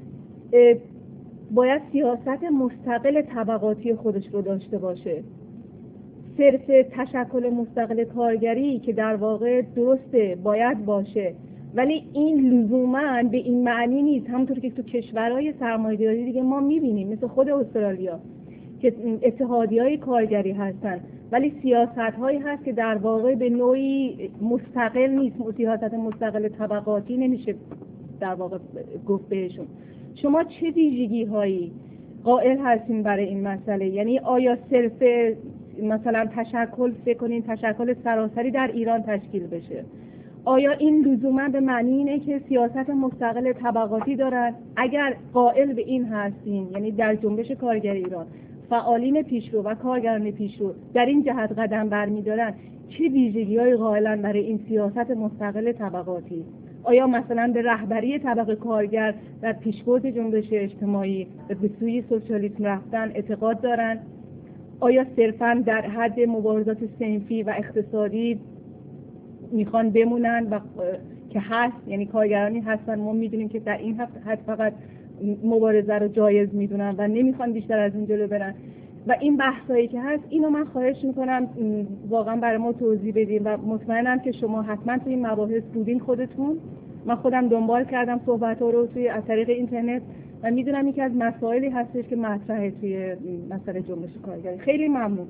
باید سیاست مستقل طبقاتی خودش رو داشته باشه. صرف تشکل مستقل کارگری که در واقع درسته باید باشه، ولی این لزوماً به این معنی نیست. همونطور که تو کشورهای سرمایه‌داری دیگه ما می‌بینیم مثل خود استرالیا که اتحادیه‌های کارگری هستن، ولی سیاست‌هایی هست که در واقع به نوعی مستقل نیست، سیاست مستقل طبقاتی نمیشه در واقع گفت بهشون. شما چه ویژگی‌هایی قائل هستین برای این مسئله؟ یعنی آیا صرف مثلا تشکل فکر کنین تشکل سراسری در ایران تشکیل بشه، آیا این لزوما به معنی اینه که سیاست مستقل طبقاتی دارن؟ اگر قائل به این هستین، یعنی در جنبش کارگر ایران فعالین پیشرو و کارگران پیشرو در این جهت قدم برمی‌دارن، چه ویژگی‌های قائلن برای این سیاست مستقل طبقاتی؟ آیا مثلا به رهبری طبقه کارگر در پیشبرد جنبش اجتماعی به سوی سوسیالیسم رفتن اعتقاد دارن؟ آیا صرفاً در حد مبارزات صنفی و اقتصادی میخوان بمونن و که هست، یعنی کارگرانی هستن ما میدونیم که در این حد فقط مبارزه رو جایز میدونن و نمیخوان بیشتر از این جلو برن؟ و این بحثایی که هست اینو من خواهش میکنم واقعا برای ما توضیح بدین و مطمئنم که شما حتما توی این مباحث بودین خودتون. من خودم دنبال کردم صحبت‌ها رو توی از طریق اینترنت و میدونم یکی از مسائلی هستش که مطرحه توی مسئله جنبش کارگری. خیلی ممنون.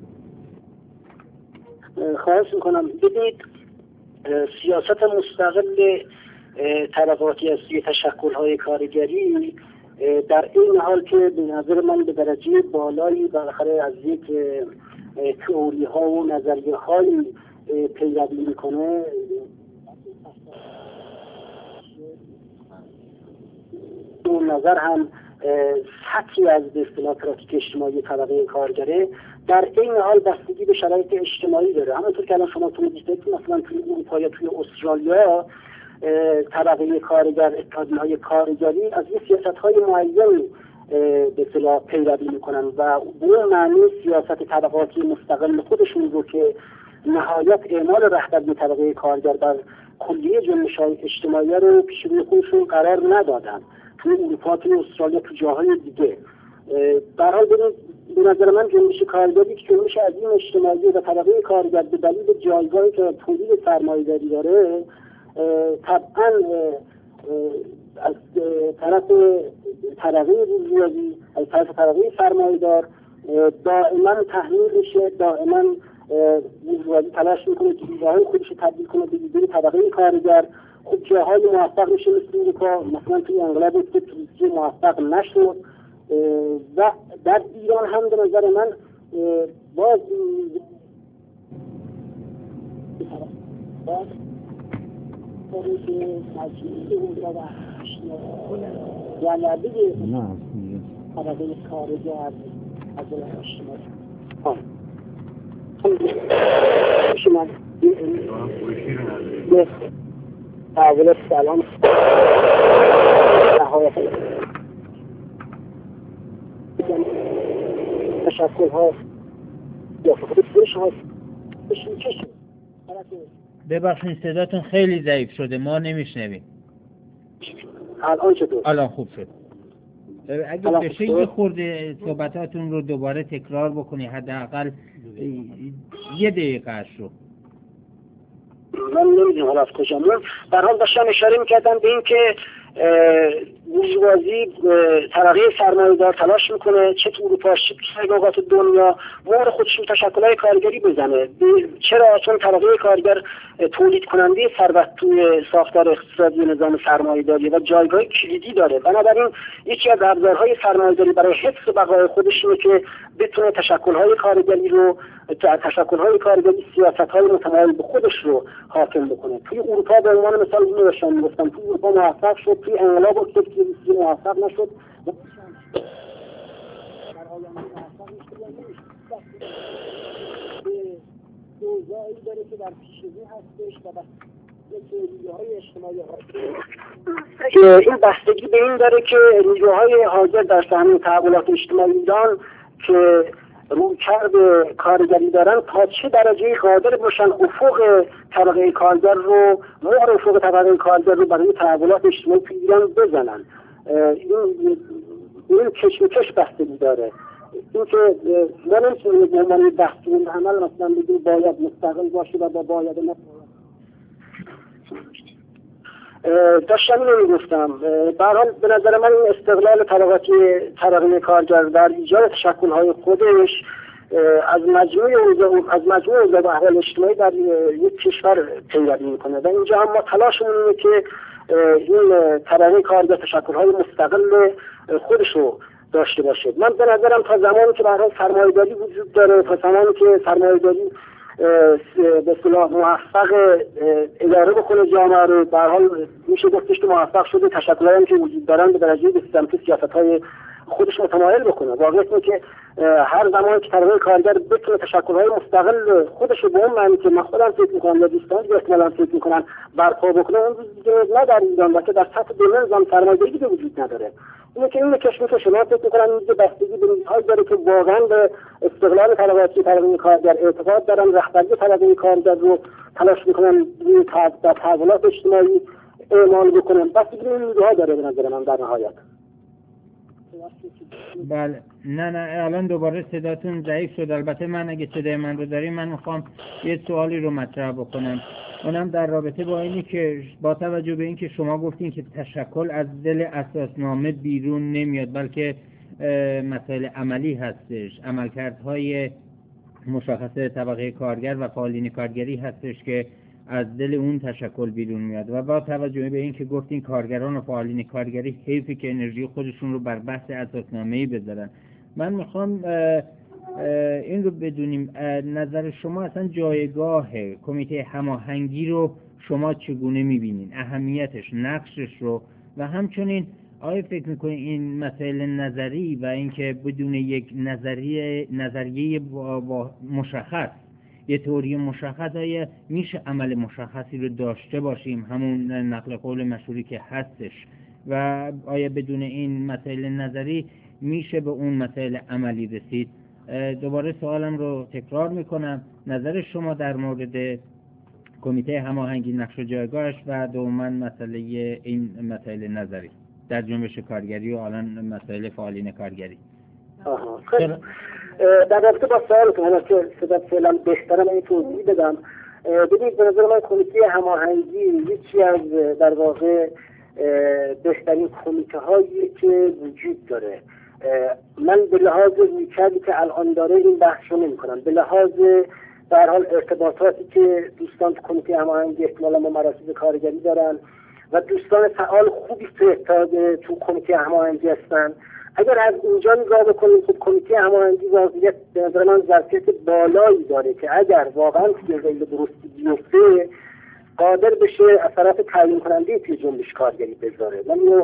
خواهش میکنم. ببینید سیاست مستقل طبقاتی از سوی تشکل‌های کارگری در این حال که به نظر من به درجه بالایی بالاخره از یک تئوری ها و نظریه هایی پیروی میکنه، اون نظر هم سطحی از به اصطلاح پراتیک اجتماعی طبقه کارگره، در این حال بستگی به شرایط اجتماعی داره. همونطور که الان شما توضیح دادید مثلا توی اروپا یا توی استرالیا طبقه کارگر، اتحادیه‌های کارگری از یه سیاست‌های معینی به اصطلاح پیروی میکنن و به اون معنی سیاست طبقاتی مستقل خودشون رو که نهایت اعمال رهبری طبقه کارگر بر کلیه جنبش‌های اجتماعی رو پیش روی خودشون قرار ندادن. توی اروپا، توی استرالیا، تو جاهای دیگه به هر حال به نظر من جنبش کارگری که جنبش عظیم اجتماعی و طبقه کارگر به دلیل جایگاهی که تولید سرمایه‌داری داره طبعا از طرف طبقه بورژوازی، از طرف طبقه سرمایه‌دار دائما تحمیل میشه، دائما بورژوازی تلاش میکنه که ایده‌های خودش رو تبدیل کنه به ایده طبقه کارگر. خب جاهای موفق میشه مثل اروپا، مثلا توی انقلاب فکری موفق نشد و در ایران هم به نظر من باز باز ولده طبقه کارگر از دولت اجتماعی شما اول سلام نهایت تشکل ها یا خودش هست بشین چشم. ببخشید صداتون خیلی ضعیف شده، ما نمیشنویم. الان چطور؟ الان خوب شد. اگه بشه یه خورده صحبتاتون رو دوباره تکرار بکنی، حداقل یه دقیقه رو. من نمیدونم حالا از کجا من در حال داشتم اشاره میکردم به این که بورژوازی طبقه سرمایه‌دار تلاش میکنه چه تو اروپا چه تو نقاط دنیا مهر خودش رو تشکل‌های کارگری بزنه. چرا؟ چون طبقه کارگر تولید کننده ثروت توی ساختار اقتصادی نظام سرمایه‌داری و جایگاه کلیدی داره. بنابراین یکی از ابزارهای سرمایه‌داری برای حفظ بقای خودش اینه که بتونه تشکل‌های کارگری رو تشکل‌های کارگری سیاست‌های متمایل به خودش رو حاکم بکنه. توی اروپا به عنوان مثال اینو داشتم میگفتم توی اروپا موفق شد، توی انقلاب اکتبری موفق نشد. اوضاعی داره که در پیش‌رو هستش و نیروهای اجتماعی این بستگی به این داره که نیروهای حاضر در صحنه تحولات اجتماعی ایران که رویکرد کارگری دارن تا چه درجه قادر باشن افق طبقه کارگر رو مهر افق طبقه کارگر رو برای تحولات اجتماعی تو ایران بزنن. این این کشمکش بستگی داره. این که ما نمیتونیم به عنوان دستور عمل مثلا بگیم باید مستقل باشه و با باید نه. داشتم اینو میگفتم به هر حال به نظر من این استقلال طبقاتی طبقه کارگر در ایجاد تشکل‌های خودش از مجموعه از مجموعه اوضاع و احوال اجتماعی در یک کشور پیروی میکنه و اینجا هم ما تلاشمون اینه که این طبقه کارگر تشکل‌های مستقل خودش رو داشته باشه. من به نظرم تا زمانی که به هر حال سرمایه‌داری وجود داره، تا زمانی که سرمایه‌داری به اصطلاح موفق اداره بکنه جامعه رو، به هر حال میشه گفتش که موفق شده تشکلایی هم که وجود دارن به درجه به سمت سیاست‌های خودش متمایل بکنه. واقعیت اینه که هر زمانی که طبقه کارگر بتونه تشکل‌های مستقل خودش رو به اون معنی که من خودم فکر می‌کنم یا دوستان دیگه احتمالاً فکر می‌کنن برپا بکنه، اون روز دیگه نه در ایران بلکه در سطح دنیا نظام سرمایه‌داری دیگه وجود نداره. اینه که این کشمکش شما فکر می‌کنم این بستگی به چیزهایی داره که واقعاً به استقلال طبقاتی طبقه کارگر اعتقاد دارن، رهبری طبقه کارگر رو تلاش می‌کنن روی تحولات اجتماعی اعمال بکنن. بستگی به این نیروها داره به نظر من در نهایت. بله نه نه الان دوباره صداتون ضعیف شد. البته من اگه صدای من رو داریم من میخوام یه سوالی رو مطرح بکنم، اونم در رابطه با اینی که با توجه به اینکه شما گفتین که تشکل از دل اساسنامه بیرون نمیاد بلکه مسائل عملی هستش، عملکردهای مشخص طبقه کارگر و فعالین کارگری هستش که از دل اون تشکل بیرون میاد، و با توجه به این که گفتین کارگران و فعالین کارگری حیفی که انرژی خودشون رو بر بحث اساسنامه‌ای بذارن، من میخوام این رو بدونیم نظر شما اصلا جایگاه کمیته هماهنگی رو شما چگونه میبینین، اهمیتش، نقشش رو، و همچنین آیا فکر میکنین این مسائل نظری و اینکه بدون یک نظریه نظریه با با مشخص، یه تئوری مشخص، آیا میشه عمل مشخصی رو داشته باشیم، همون نقل قول مشهوری که هستش، و آیا بدون این مسائل نظری میشه به اون مسائل عملی رسید؟ دوباره سوالم رو تکرار میکنم، نظر شما در مورد کمیته هماهنگی، نقش و جایگاهش، و دوما مسئله این مسائل نظری در جنبش کارگری و الان مسائل فعالین کارگری. آها خیلی در رابطه با سوالتون حالا که صدا فعلا بهتره من توضیح بدم. ببینید به نظر من کمیته هماهنگی یکی از در واقع بهترین کمیته هایی که وجود داره. من به لحاظ رویکردی که الان داره این بحث رو نمی کنم، به لحاظ در حال ارتباطاتی که دوستان تو کمیته هماهنگی احتمالاً با مراکز کارگری دارن و دوستان فعال خوبی تو تو کمیته هماهنگی هستن، اگر از اینجا نگاه بکنیم خب کمیته هماهنگی واقعیت به نظر من ظرفیت بالایی داره که اگر واقعا توی ریل درستی بیفته قادر بشه اثرات تعیین کننده توی جنبش کارگری بذاره. من اینو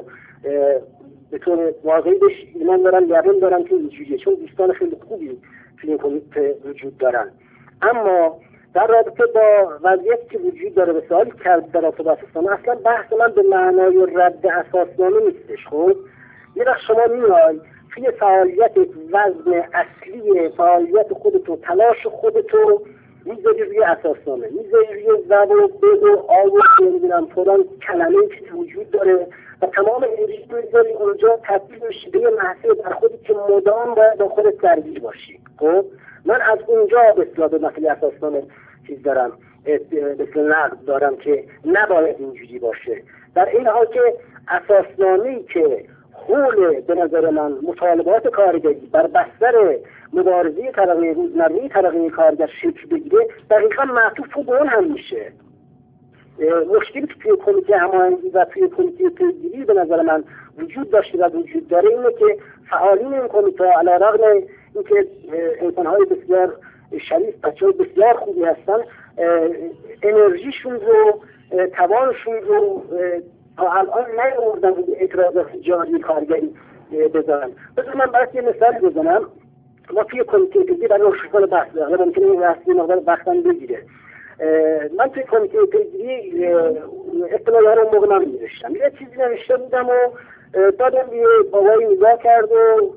به طور واقعی بهش ایمان دارم، یقین دارم که اینجوریه، چون دوستان خیلی خوبی توی این کمیته وجود دارن. اما در رابطه با وضعیتی که وجود داره به سوالی کرد در رابطه با اساسنامه، اصلا بحث من به معنای رد اساسنامه نیستش. خب یه وقت شما میای توی فعالیت وزن اصلی فعالیت خودتو، تلاش خودتو میذاری روی اساسنامه، میذاری روی زب و بد و آب و نمیدونم فلان کلمه‌ای که وجود داره و تمام انرژی رو میذاری اونجا تبدیل میشی به یه محصه در خودی که مدام باید با خودت درگیر باشی. خب من از اونجا به اصطلاح به مسئله اساسنامه چیز دارم، به اصطلاح نقد دارم که نباید اینجوری باشه، در این حال که اساسنامه‌ای که حول به نظر من مطالبات کارگری بر بستر مبارزه طبقه روزمره طبقه کارگر شکل بگیره دقیقا معطوف به اون هم میشه. مشکلی که توی کمیته هماهنگی و توی کمیته پیگیری به نظر من وجود داشته و وجود داره اینه که فعالین این کمیته علیرغم اینکه انسان‌های بسیار شریف، بچه‌های بسیار خوبی هستن، انرژیشون رو، توانشون رو تا الان نیاوردن روی اعتراضات جاری کارگری بذارن. بذار من برای یه مثال بزنم. ما توی کمیته پیگیری برای روشن‌فال بحث دارم، ممکنه این بحث یه مقدار وقتم بگیره. من توی کمیته پیگیری اطلاعیه رو موقع من می‌نوشتم، یه چیزی نوشته بودم و دادم یه بابایی نگاه کرد و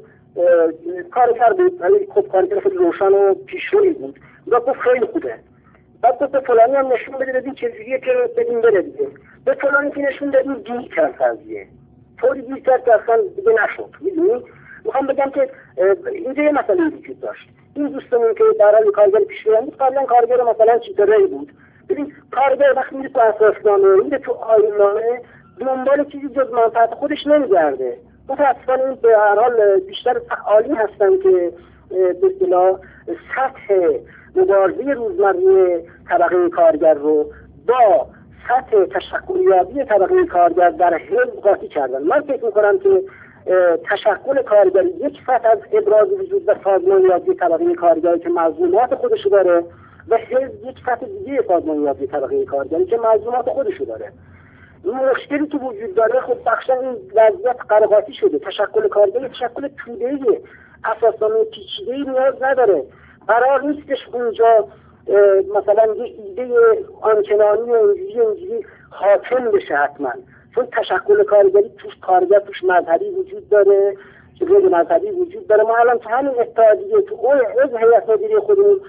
کارگر بود، ولی خب کارگر خیلی روشن و پیشروی بود، گفت خیلی خوبه. بعد گفت به فلانی هم نشون بده بدین چجوریه که بدین بره دیگه. به فلانی که نشون دادیم گیر کرد قضیه، طوری گیر کرد که اصلا دیگه نشد. میدونی میخوام بگم که اینجا یه مسئله وجود داشت. این دوستمون که در حال کارگر پیشروی بود قبلا کارگر مثلا چیزایی بود. ببین کارگر وقتی میره تو اساسنامه، میره تو آیین‌نامه، دنبال چیزی جز منفعت خودش نمیگرده. متأسفانه این به هر حال بیشتر فعالین هستن که به اصطلاح سطح مبارزه روزمره طبقه کارگر رو با سطح تشکلیابی طبقه کارگر در حزب قاطی کردن. من فکر میکنم که تشکل کارگری یک سطح از ابراز وجود و سازمانیابی طبقه کارگری که ملزومات خودشو داره و حزب یک سطح دیگه سازمانیابی طبقه کارگری که ملزومات خودشو داره. این مشکلی که وجود داره خب بخشا این وضعیت قرقاتی شده. تشکل کارگری تشکل توده‌ای اساسنامه پیچیده‌ای نیاز نداره. قرار نیستش اونجا مثلا یه ایده آنچنانی و اینجوری اینجوری حاکم بشه حتما، چون تشکل کارگری توش کارگر توش مذهبی وجود داره، چیزای مذهبی وجود داره. ما الان تو همین اتحادیه تو عضو هیئت مدیره خودمون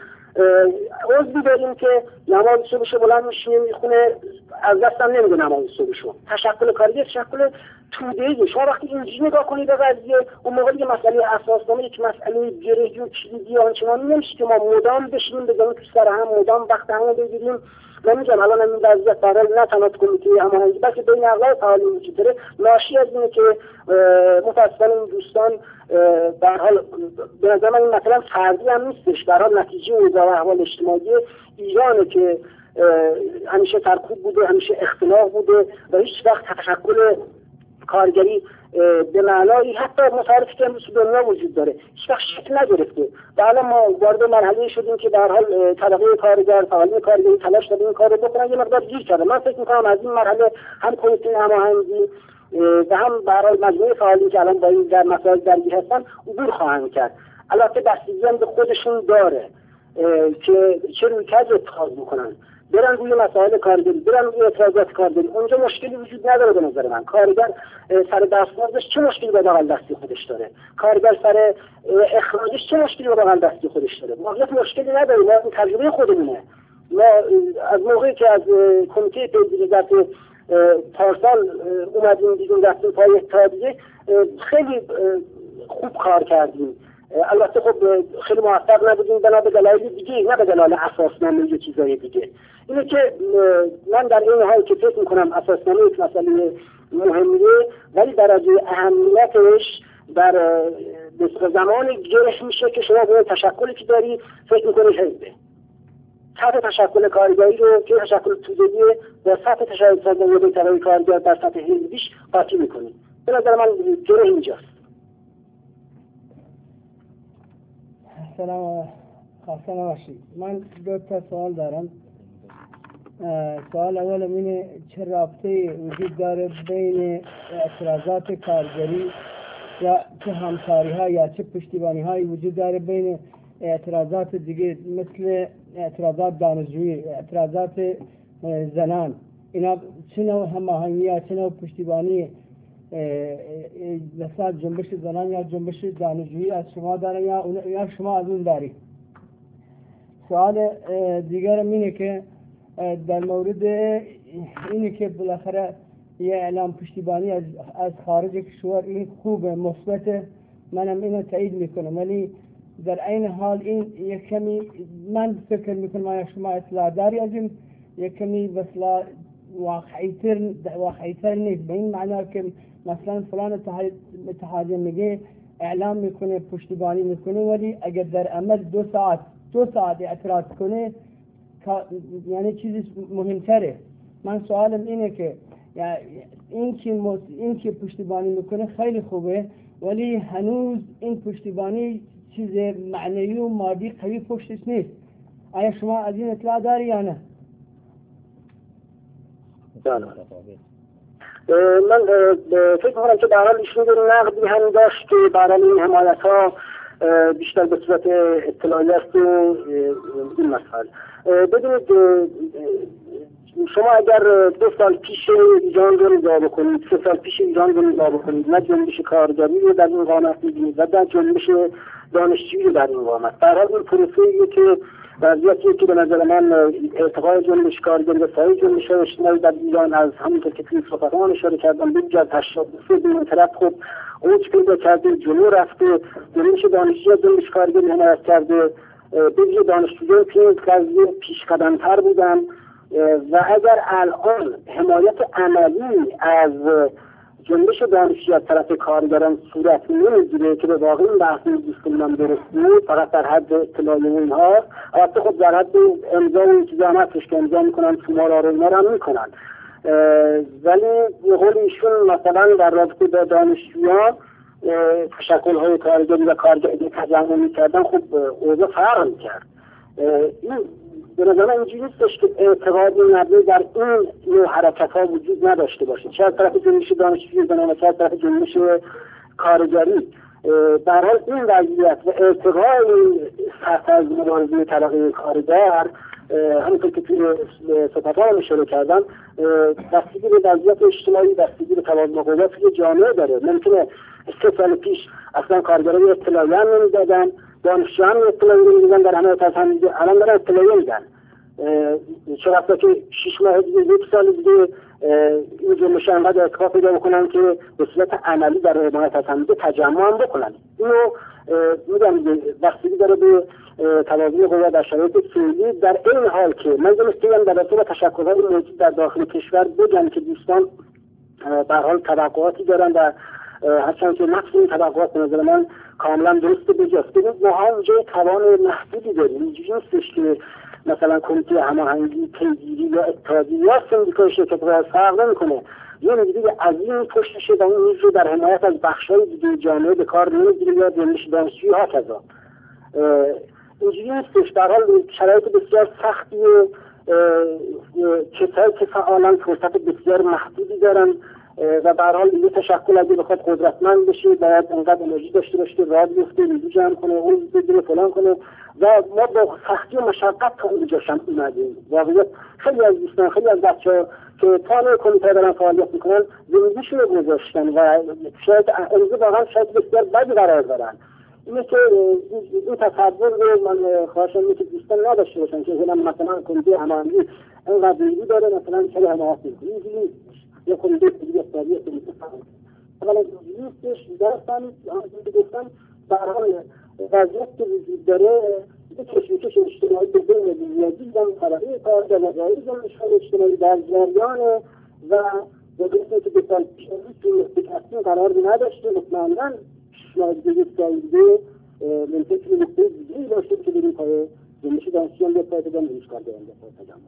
عضوی داریم که نماز صبحش بلند میشینه میخونه، از دستم نمیده نماز صبحشو. تشکل کارگری تشکل توده‌ای. شما وقتی اینجوری نگاه کنید به قضیه، اون موقع یه مسئله اساسنامه یک مسئله گرهی و کلیدی آنچنانی نمیشه که ما مدام بشینیم بزنیم تو سر هم، مدام وقت همون بگیریم. من میگم الان این وضعیت برای نه تنها کمیته هماهنگی بلکه بین اغلب فعالین وجود داره، ناشی از اینه که متأسفانه این دوستان به هر حال به نظر من این مثلا فردی هم نیستش، به هر حال نتیجه اوضاع و احوال اجتماعی ایرانه که همیشه ترکوب بوده، همیشه اختلاف بوده و هیچ وقت تشکل کارگری به معنایی حتی متعارفی که امروز دنیا وجود داره هیچ وقت شکل نگرفته. و الان ما وارد مرحله شدیم که در حال طبقه کارگر، فعالین کارگری تلاش دارن این کارو بکنن، یه مقدار گیر کرده. من فکر می‌کنم از این مرحله هم کمیته هماهنگی و هم به هر حال مجموعه فعالین که الان با این در مسائل درگیر هستن عبور خواهند کرد. البته بستگی هم به خودشون داره که چه رویکردی اتخاذ بکنن، برن روی مسائل کارگری، برن روی اعتراضات کارگری. اونجا مشکلی وجود نداره به نظر من. کارگر سر دستمزدش چه مشکلی با بغل دستی خودش داره؟ کارگر سر اخراجش چه مشکلی با بغل دستی خودش داره؟ واقعیت مشکلی نداره. ما این تجربه خودمونه. ما از موقعی که از کمیته پیگیری ذات پارسال اومدیم بیرون دستور پای اتحادیه خیلی خوب کار کردیم. البته خب خیلی موفق نبودیم بنا به دلایل دیگه، نه به دلایل اساسنامه یا چیزای دیگه. اینه که من در این حال که فکر میکنم اساسنامه یک مسئله مهمیه، ولی درجه اهمیتش در به زمان گره میشه که شما به تشکلی که داری فکر میکنی حزبه. سطح تشکل کارگری رو که تشکل توده‌ای و سطح تشکل سازمانیابی طبقه کارگر در سطح حزبیش قاطی میکنی. به نظر من گره اینجاست. سلام خسته نباشید. من دو تا سوال دارم. سوال اول اینه چه رابطه وجود داره بین اعتراضات کارگری یا چه همکاری ها یا چه پشتیبانی هایی وجود داره بین اعتراضات دیگه مثل اعتراضات دانشجویی، اعتراضات زنان؟ اینا چه نوع هماهنگی یا چه نوع پشتیبانی مثلا جنبش زنان یا جنبش دانشجویی از شما داره یا, یا شما از اون داری؟ سوال دیگرم اینه که در مورد اینه که بالاخره یه اعلام پشتیبانی از, از خارج کشور این خوبه، مثبت، منم اینو تایید میکنم، ولی در این حال این یک کمی من فکر میکنم آیا شما اطلاع داری از این یک کمی مثلا واقعی‌تر واقعی‌تر نیست، به این معنی که مثلا فلان اتحادیه میگه اعلام میکنه پشتیبانی میکنه ولی اگر در عمل دو ساعت دو ساعت اعتراض کنه یعنی چیزی مهمتره. من سوالم اینه که یعنی این که این که پشتیبانی میکنه خیلی خوبه ولی هنوز این پشتیبانی چیز معنوی و مادی قوی پشتش نیست. آیا شما از این اطلاع داری یا نه؟ من فکر کنم که برحال ایشون نقدی هم داشت که برحال این حمایت ها بیشتر به صورت اطلاعی است و این مسئله. ببینید شما اگر دو سال پیش ایران رو نگاه بکنید، سه سال پیش ایران رو نگاه بکنید، نه جنبش کارگری رو در این قامت می‌بینید و نه جنبش دانشجویی رو در این قامت. در حال این پروسه‌ایه که وضعیتی که به نظر من ارتقای جنبش کارگری و سایر جنبش اجتماعی در ایران از همونطور که توی صحبت‌هام اشاره کردم بیش از هشتاد و سه به این طرف خب اوج پیدا کرده، جلو رفته، جنبش دانشجویی جنبش کارگری حمایت کرده، بیش دانشجویان توی این قضیه پیشقدم‌تر بودن و اگر الان حمایت عملی از جنبش دانشجویی از طرف کارگران صورت نمیگیره که به واقع این بحث دوستان درست بود، فقط در حد اطلاعی اینها، البته خب در حد امضا و این چیزا هم هستش که امضا میکنن شمارا رو اینا رو هم میکنن، ولی به قول ایشون مثلا در رابطه با دانشجویان تشکل‌های کارگری و کارگری تجمع می‌کردن، خب اوضاع فرق می‌کرد. این به نظر من اینجوری نیستش که اعتقادی مبنی در این نوع حرکت‌ها وجود نداشته باشه، چه از طرف جنبش دانشجویی زنانه چه از طرف جنبش کارگری. در حال این وضعیت و اعتقاد سطح از مبارزه طبقه کارگر، همونطور که توی صحبت‌ها اشاره کردم، بستگی به وضعیت اجتماعی، بستگی به توازن قوا توی جامعه داره. ممکنه سه سال پیش اصلا کارگران اطلاعیه هم نمیدادن، دانشجویان اطلاعیه نمیدادن، در همه از هم الان دارن اطلاعیه میدن. چه وقتا که شش ماه دیگه، یک سال دیگه این جنبش انقدر ارتقا پیدا بکنن که به صورت عملی در حمایت از هم تجمع هم بکنن. اینو میگم بستگی داره به توازن قوا در شرایط فعلی، در این حال که من دونستم در رابطه با تشکل‌های موجود در داخل کشور بگم که دوستان به هر حال توقعاتی دارن و هرچند که نفس این توقعات به نظر من کاملا درست بجاست. ببینید ما هم جای توان محدودی داریم. اینجوری نیستش که مثلا کمیته هماهنگی پیگیری یا اتحادیه یا سندیکای شرکت را فرق نمی‌کنه، یه نگیری عظیم پشتشه و اون نیز رو در حمایت از بخش‌های دیگه جامعه به کار نمی‌گیره یا جنبش دانشجویی ها کذا. اینجوری نیستش. در حال شرایط بسیار سختی و کسایی که فعالاً فرصت بسیار محدودی دارن و به هر حال این تشکل اگه بخواد قدرتمند بشه باید انقدر انرژی داشته باشه، راه بیفته، نیرو جمع کنه، اون بدون فلان کنه و ما با سختی و مشقت تا اونجاش هم اومدیم. واقعیت خیلی از دوستان، خیلی از بچه‌ها که تا کمیته دارن فعالیت میکنن زندگیشون رو گذاشتن و شاید امروز واقعا شاید بسیار بدی قرار دارن. اینه که این تصور رو من خواهشم اینه که دوستان نداشته باشن که مثلا کمیته هماهنگی اینقدر نیرو داره مثلا چرا حمایت میکنه. اینجوری یا کمیته دیگه اقتصادی کمیته فعال اولا نیستش. درستان همونطور که گفتم به هر حال وضعیت که وجود داره به کشمکش اجتماعی به بین بی‌نظیر و طبقه کارگر و غیر جنبش‌های اجتماعی در جریانه و به قسمتی که به سال پیش توی تصمیم قرار نداشته. مطمئناً شاید به یک سال دیگه ممکن که نقطه دیگه‌ای باشه که بریم پای جنبش دانشجویان به پای تجمع دانشگاه بریم به پای تجمع.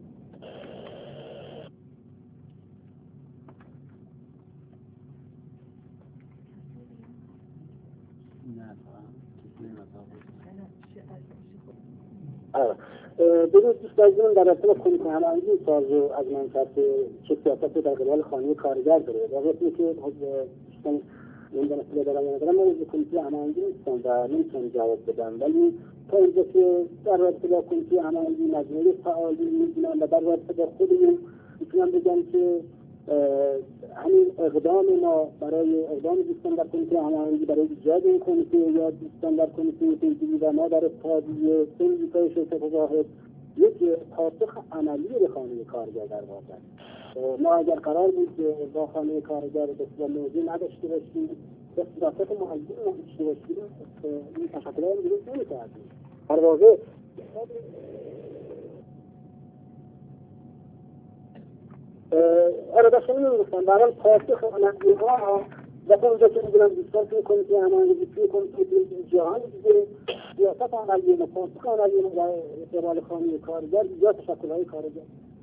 ببینید دوست عزیزم در رابطه با کمیته هماهنگی ساز از من کرد چه سیاست در قبال خانه کارگر داره. واقعیت اینه که دوستان نمیدونم اطلاع دارم یا ندارم، من از کمیته هماهنگی نیستم و نمیتونم جواب بدم، ولی تا اینجا که در رابطه با کمیته هماهنگی مجموعه فعالی میدونم و در رابطه با خودمون میتونم بگم که همین اقدام ما برای اقدام دوستان در کمیته هماهنگی برای ایجاد این کمیته یا دوستان در کمیته پیگیری و ما در اتحادیه سندیکای شرکت واحد یک پاسخ عملی به خانه کارگر در واقع. ما اگر قرار بود که با خانه کارگر بسیار موضوع نداشته باشیم، به سیاست معین نداشته باشیم، این تشکل‌ها رو درست نمی‌کردیم. در واقع آره داشتم اینو میگفتم برای پاسخ عملی ها و تا اونجا که میگم دوستان توی کمیته هماهنگی توی کمیته جهانی دیگه سیاست عملی ما، پاسخ عملی ما در قبال خانه کارگر یا تشکل‌های کارگر.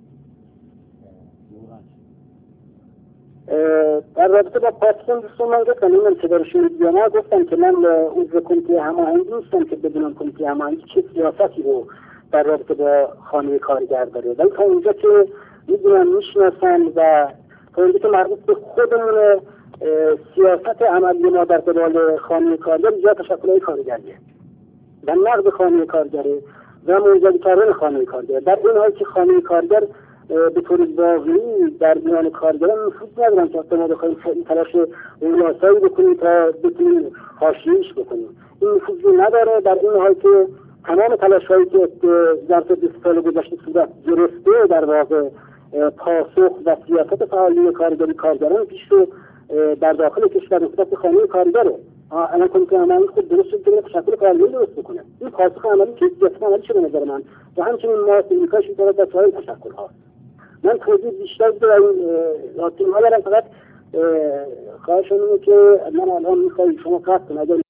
در رابطه با پاسخ دوستان من گفتم این انتظار شدید یا نه، گفتم که من عضو کمیته هماهنگی نیستم که بدونم کمیته هماهنگی چه سیاستی رو در رابطه با خانه کارگر داره، ولی تا اونجا که میدونم میشناسن و تا اونجا که مربوط به خودمون سیاست عملی ما در قبال خانه کارگر یا تشکل‌های کارگریه و نقد خانه کارگره و منزوی کردن خانه کارگر. در این حال که خانه کارگر به طور واقعی در میان کارگران نفوذ ندارن که اصلا ما بخواهیم تلاش ولاسایی بکنیم تا بتونیم حاشیه‌ایش بکنیم. این نفوذ نداره. در این حال که تمام تلاش‌هایی که در طول بیست سال گذشته صورت گرفته در واقع پاسخ و سیاست فعالی کارگری کارگران پیش رو در داخل کشور نسبت به خانه کارگره. الان کمیته هماهنگی خود درست شد که تشکل کارگری درست بکنه. این پاسخ عملی که سیاست عملی شده نظر من و همچنین ما سندیکاش می‌تواند در سایر تشکل‌ها. من توضیح بیشتر در این رابطه ها دارم، فقط خواهشم اینه که من الان می‌خوایم شما قطع کنید